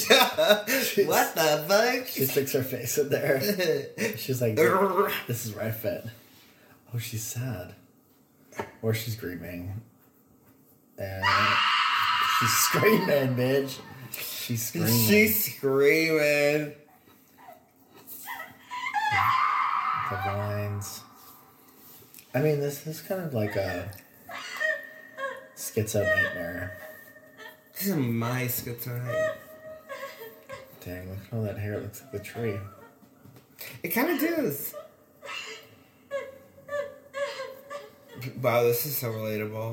the fuck? She sticks her face in there. She's like, this is where I fit. Oh, she's sad. Or she's grieving. And she's screaming, bitch. She's screaming. She's screaming. The vines. I mean, this is kind of like a schizo nightmare. This is my schizophrenia. Dang, look at all that hair. It looks like the tree. It kind of does. Wow, this is so relatable.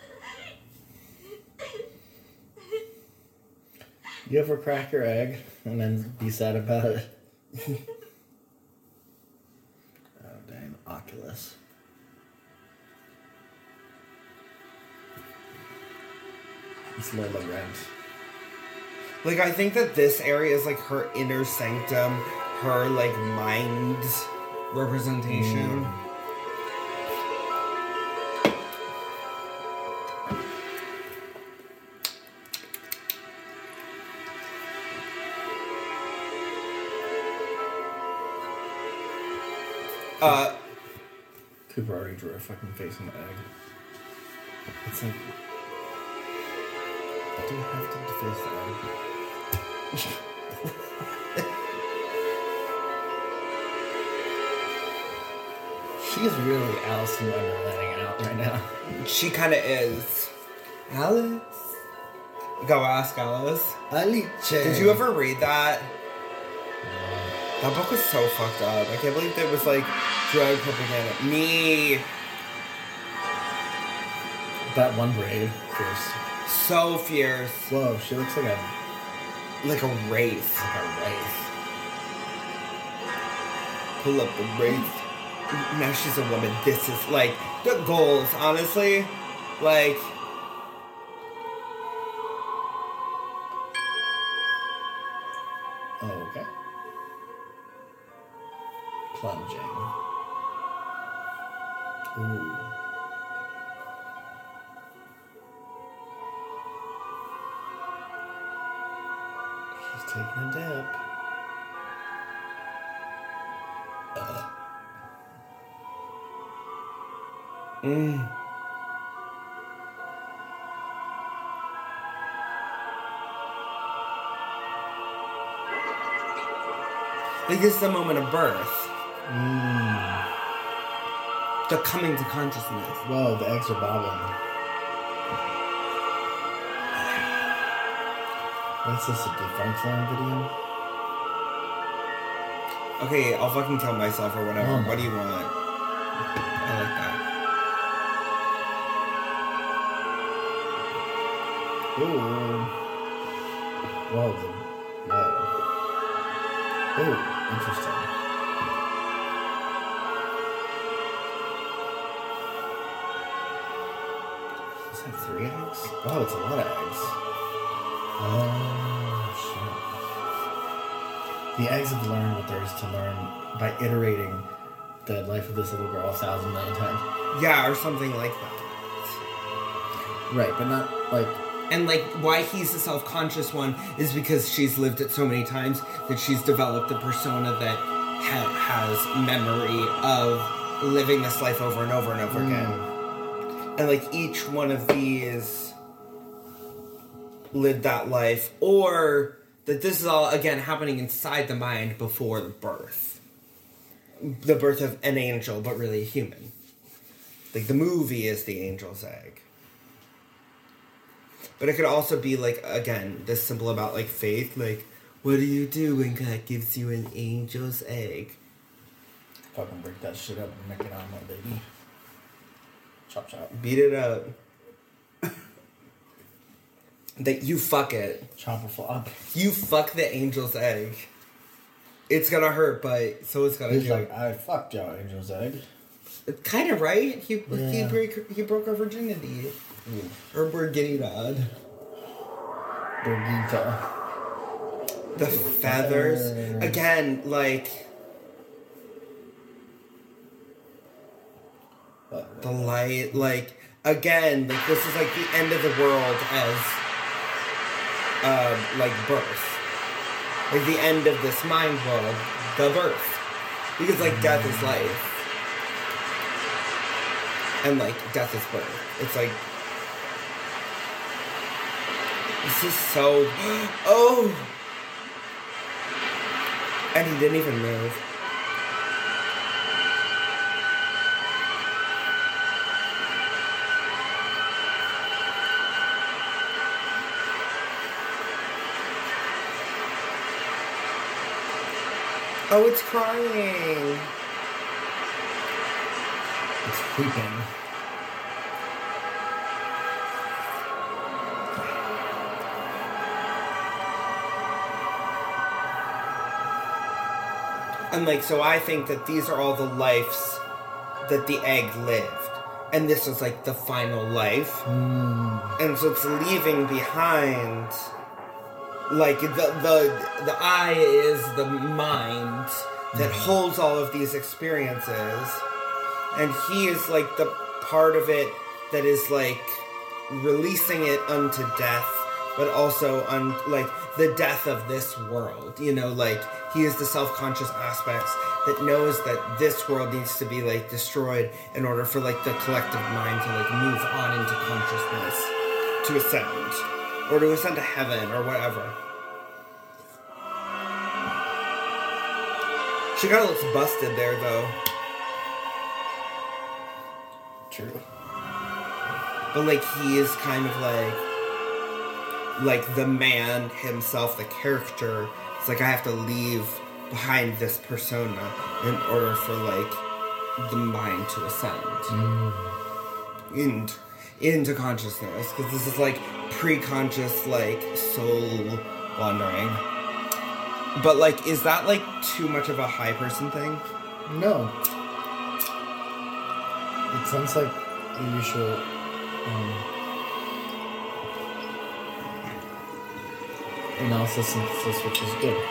You ever crack your egg and then be sad about it? Oh, dang. Oculus. It's Lola Rent. Like, I think that this area is, like, her inner sanctum, her, like, mind representation. Cooper already drew a fucking face on the egg. It's like... Do you have to deface the egg? She's really Alice in Wonderlanding out right now. She kind of is. Alice? Go ask Alice. Alice. Did you ever read that? That book was so fucked up. I can't believe it was, like, drug propaganda. Me. That one braid. Fierce. So fierce. Whoa, she looks like a wraith. Like a wraith. Pull up the wraith. Now she's a woman. This is, like, the goals, honestly. Like... Oh, okay. Plunging. Ooh. She's taking a dip. Like, this is the moment of birth. The coming to consciousness. Whoa, the eggs are bobbing. What's this, a defunct land video? Okay, I'll fucking kill myself or whatever. Oh. What do you want? I like that. Ooh. Whoa. Whoa. Ooh, interesting. Is that 3 eggs? Oh, it's a lot of eggs. Oh, shit. The eggs have learned what there is to learn by iterating the life of this little girl 1,000 million times. Yeah, or something like that. Right, but not like... And, like, why he's the self-conscious one is because she's lived it so many times that she's developed a persona that has memory of living this life over and over and over again. And, like, each one of these lived that life. Or that this is all, again, happening inside the mind before the birth. The birth of an angel, but really a human. Like, the movie is the angel's egg. But it could also be, like, again, this simple about, like, faith. Like, what do you do when God gives you an angel's egg? Fucking break that shit up and make it on my baby. Chop chop. Beat it up. that you fuck it. Chopper flop. You fuck the angel's egg. It's gonna hurt, but so it's gonna He's do. like, I fucked your angel's egg. Kind of right. He Yeah. he broke our virginity. Or Birgitta. Birgitta. The feathers. Again, like the light, like again, like this is like the end of the world as like birth. Like the end of this mind world, the birth. Because like death is life. And like death is birth. It's like this is so oh, and he didn't even move. Oh, it's crying. It's creeping. And like, so I think that these are all the lives that the egg lived. And this is like the final life. And so it's leaving behind, like, the eye is the mind that holds all of these experiences. And he is like the part of it that is like releasing it unto death, but also on like the death of this world. You know, like he is the self-conscious aspects that knows that this world needs to be like destroyed in order for like the collective mind to like move on into consciousness, to ascend, or to ascend to heaven or whatever. She kind of looks busted there though. True. But like he is kind of like the man himself, the character. It's like I have to leave behind this persona in order for like the mind to ascend into consciousness, because this is like pre-conscious, like soul wandering. But like, is that like too much of a high person thing? No. It sounds like a usual analysis synthesis, which is good.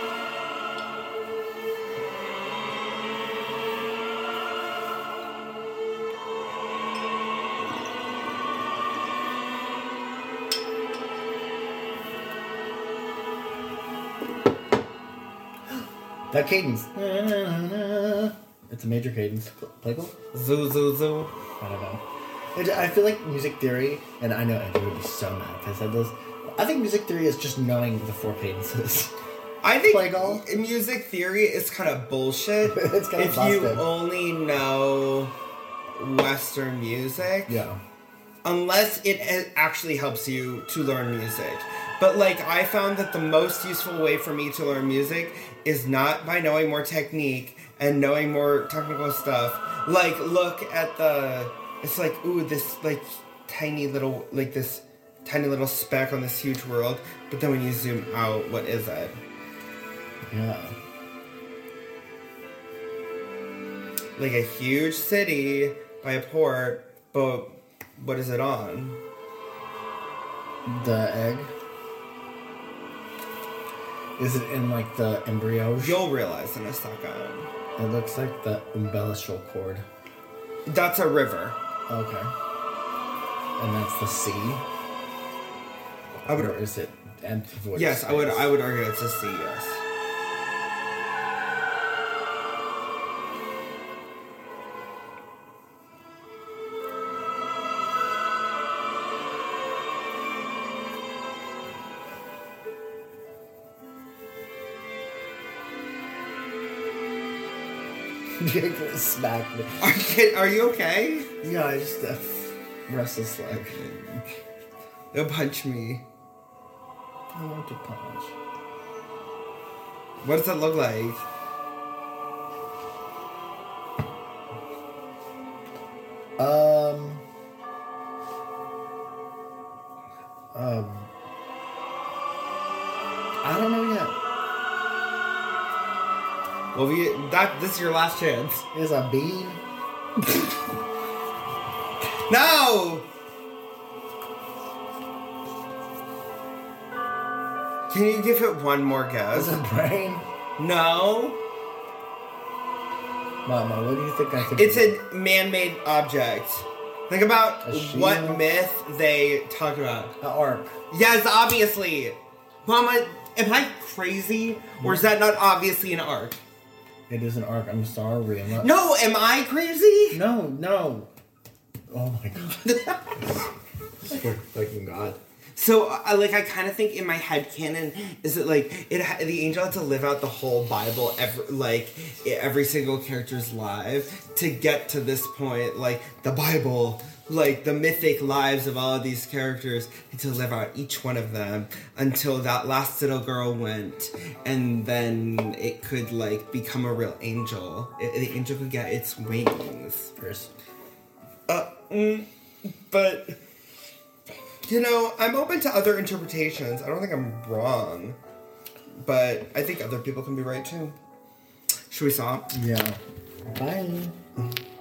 That cadence. It's a major cadence. Play cool? Zoo, zoo, zoo. I don't know. I feel like music theory, and I know Andrew would be so mad if I said this. I think music theory is just knowing the four cadences. I think Plagal? music theory is kind of bullshit. It's kind of if you busted. only know Western music. Yeah. Unless it actually helps you to learn music. But, like, I found that the most useful way for me to learn music is not by knowing more technique and knowing more technical stuff. Like, look at the... It's like, ooh, this, like, tiny little speck on this huge world. But then when you zoom out, what is it? Yeah. Like a huge city by a port, but what is it on? The egg. Is it in like the embryo? You'll realize in a second. It looks like the umbilical cord. That's a river. Okay. And that's the sea. Or is it empty void? Yes, space? I would argue it's a sea, yes. You're gonna smack me. Are you okay? Yeah, I just restless leg. They'll punch me. I want to punch. What does it look like? Well, this is your last chance. Is a bean. No! Can you give it one more guess? Is a brain. No. Mama, what do you think I think? It's a man-made object. Think about A shield? what myth they talk about. An ark. Yes, obviously. Mama, am I crazy? Or is that not obviously an arc? It is an ark. I'm sorry. I'm not. No, am I crazy? No. Oh my god. Swear to fucking god. So, I kind of think in my head canon is that the angel had to live out the whole Bible, every single character's life to get to this point. Like the Bible, the mythic lives of all of these characters, and to live out each one of them until that last little girl went, and then it could become a real angel. The angel could get its wings. Chris. But. I'm open to other interpretations. I don't think I'm wrong. But I think other people can be right, too. Should we stop? Yeah. Bye.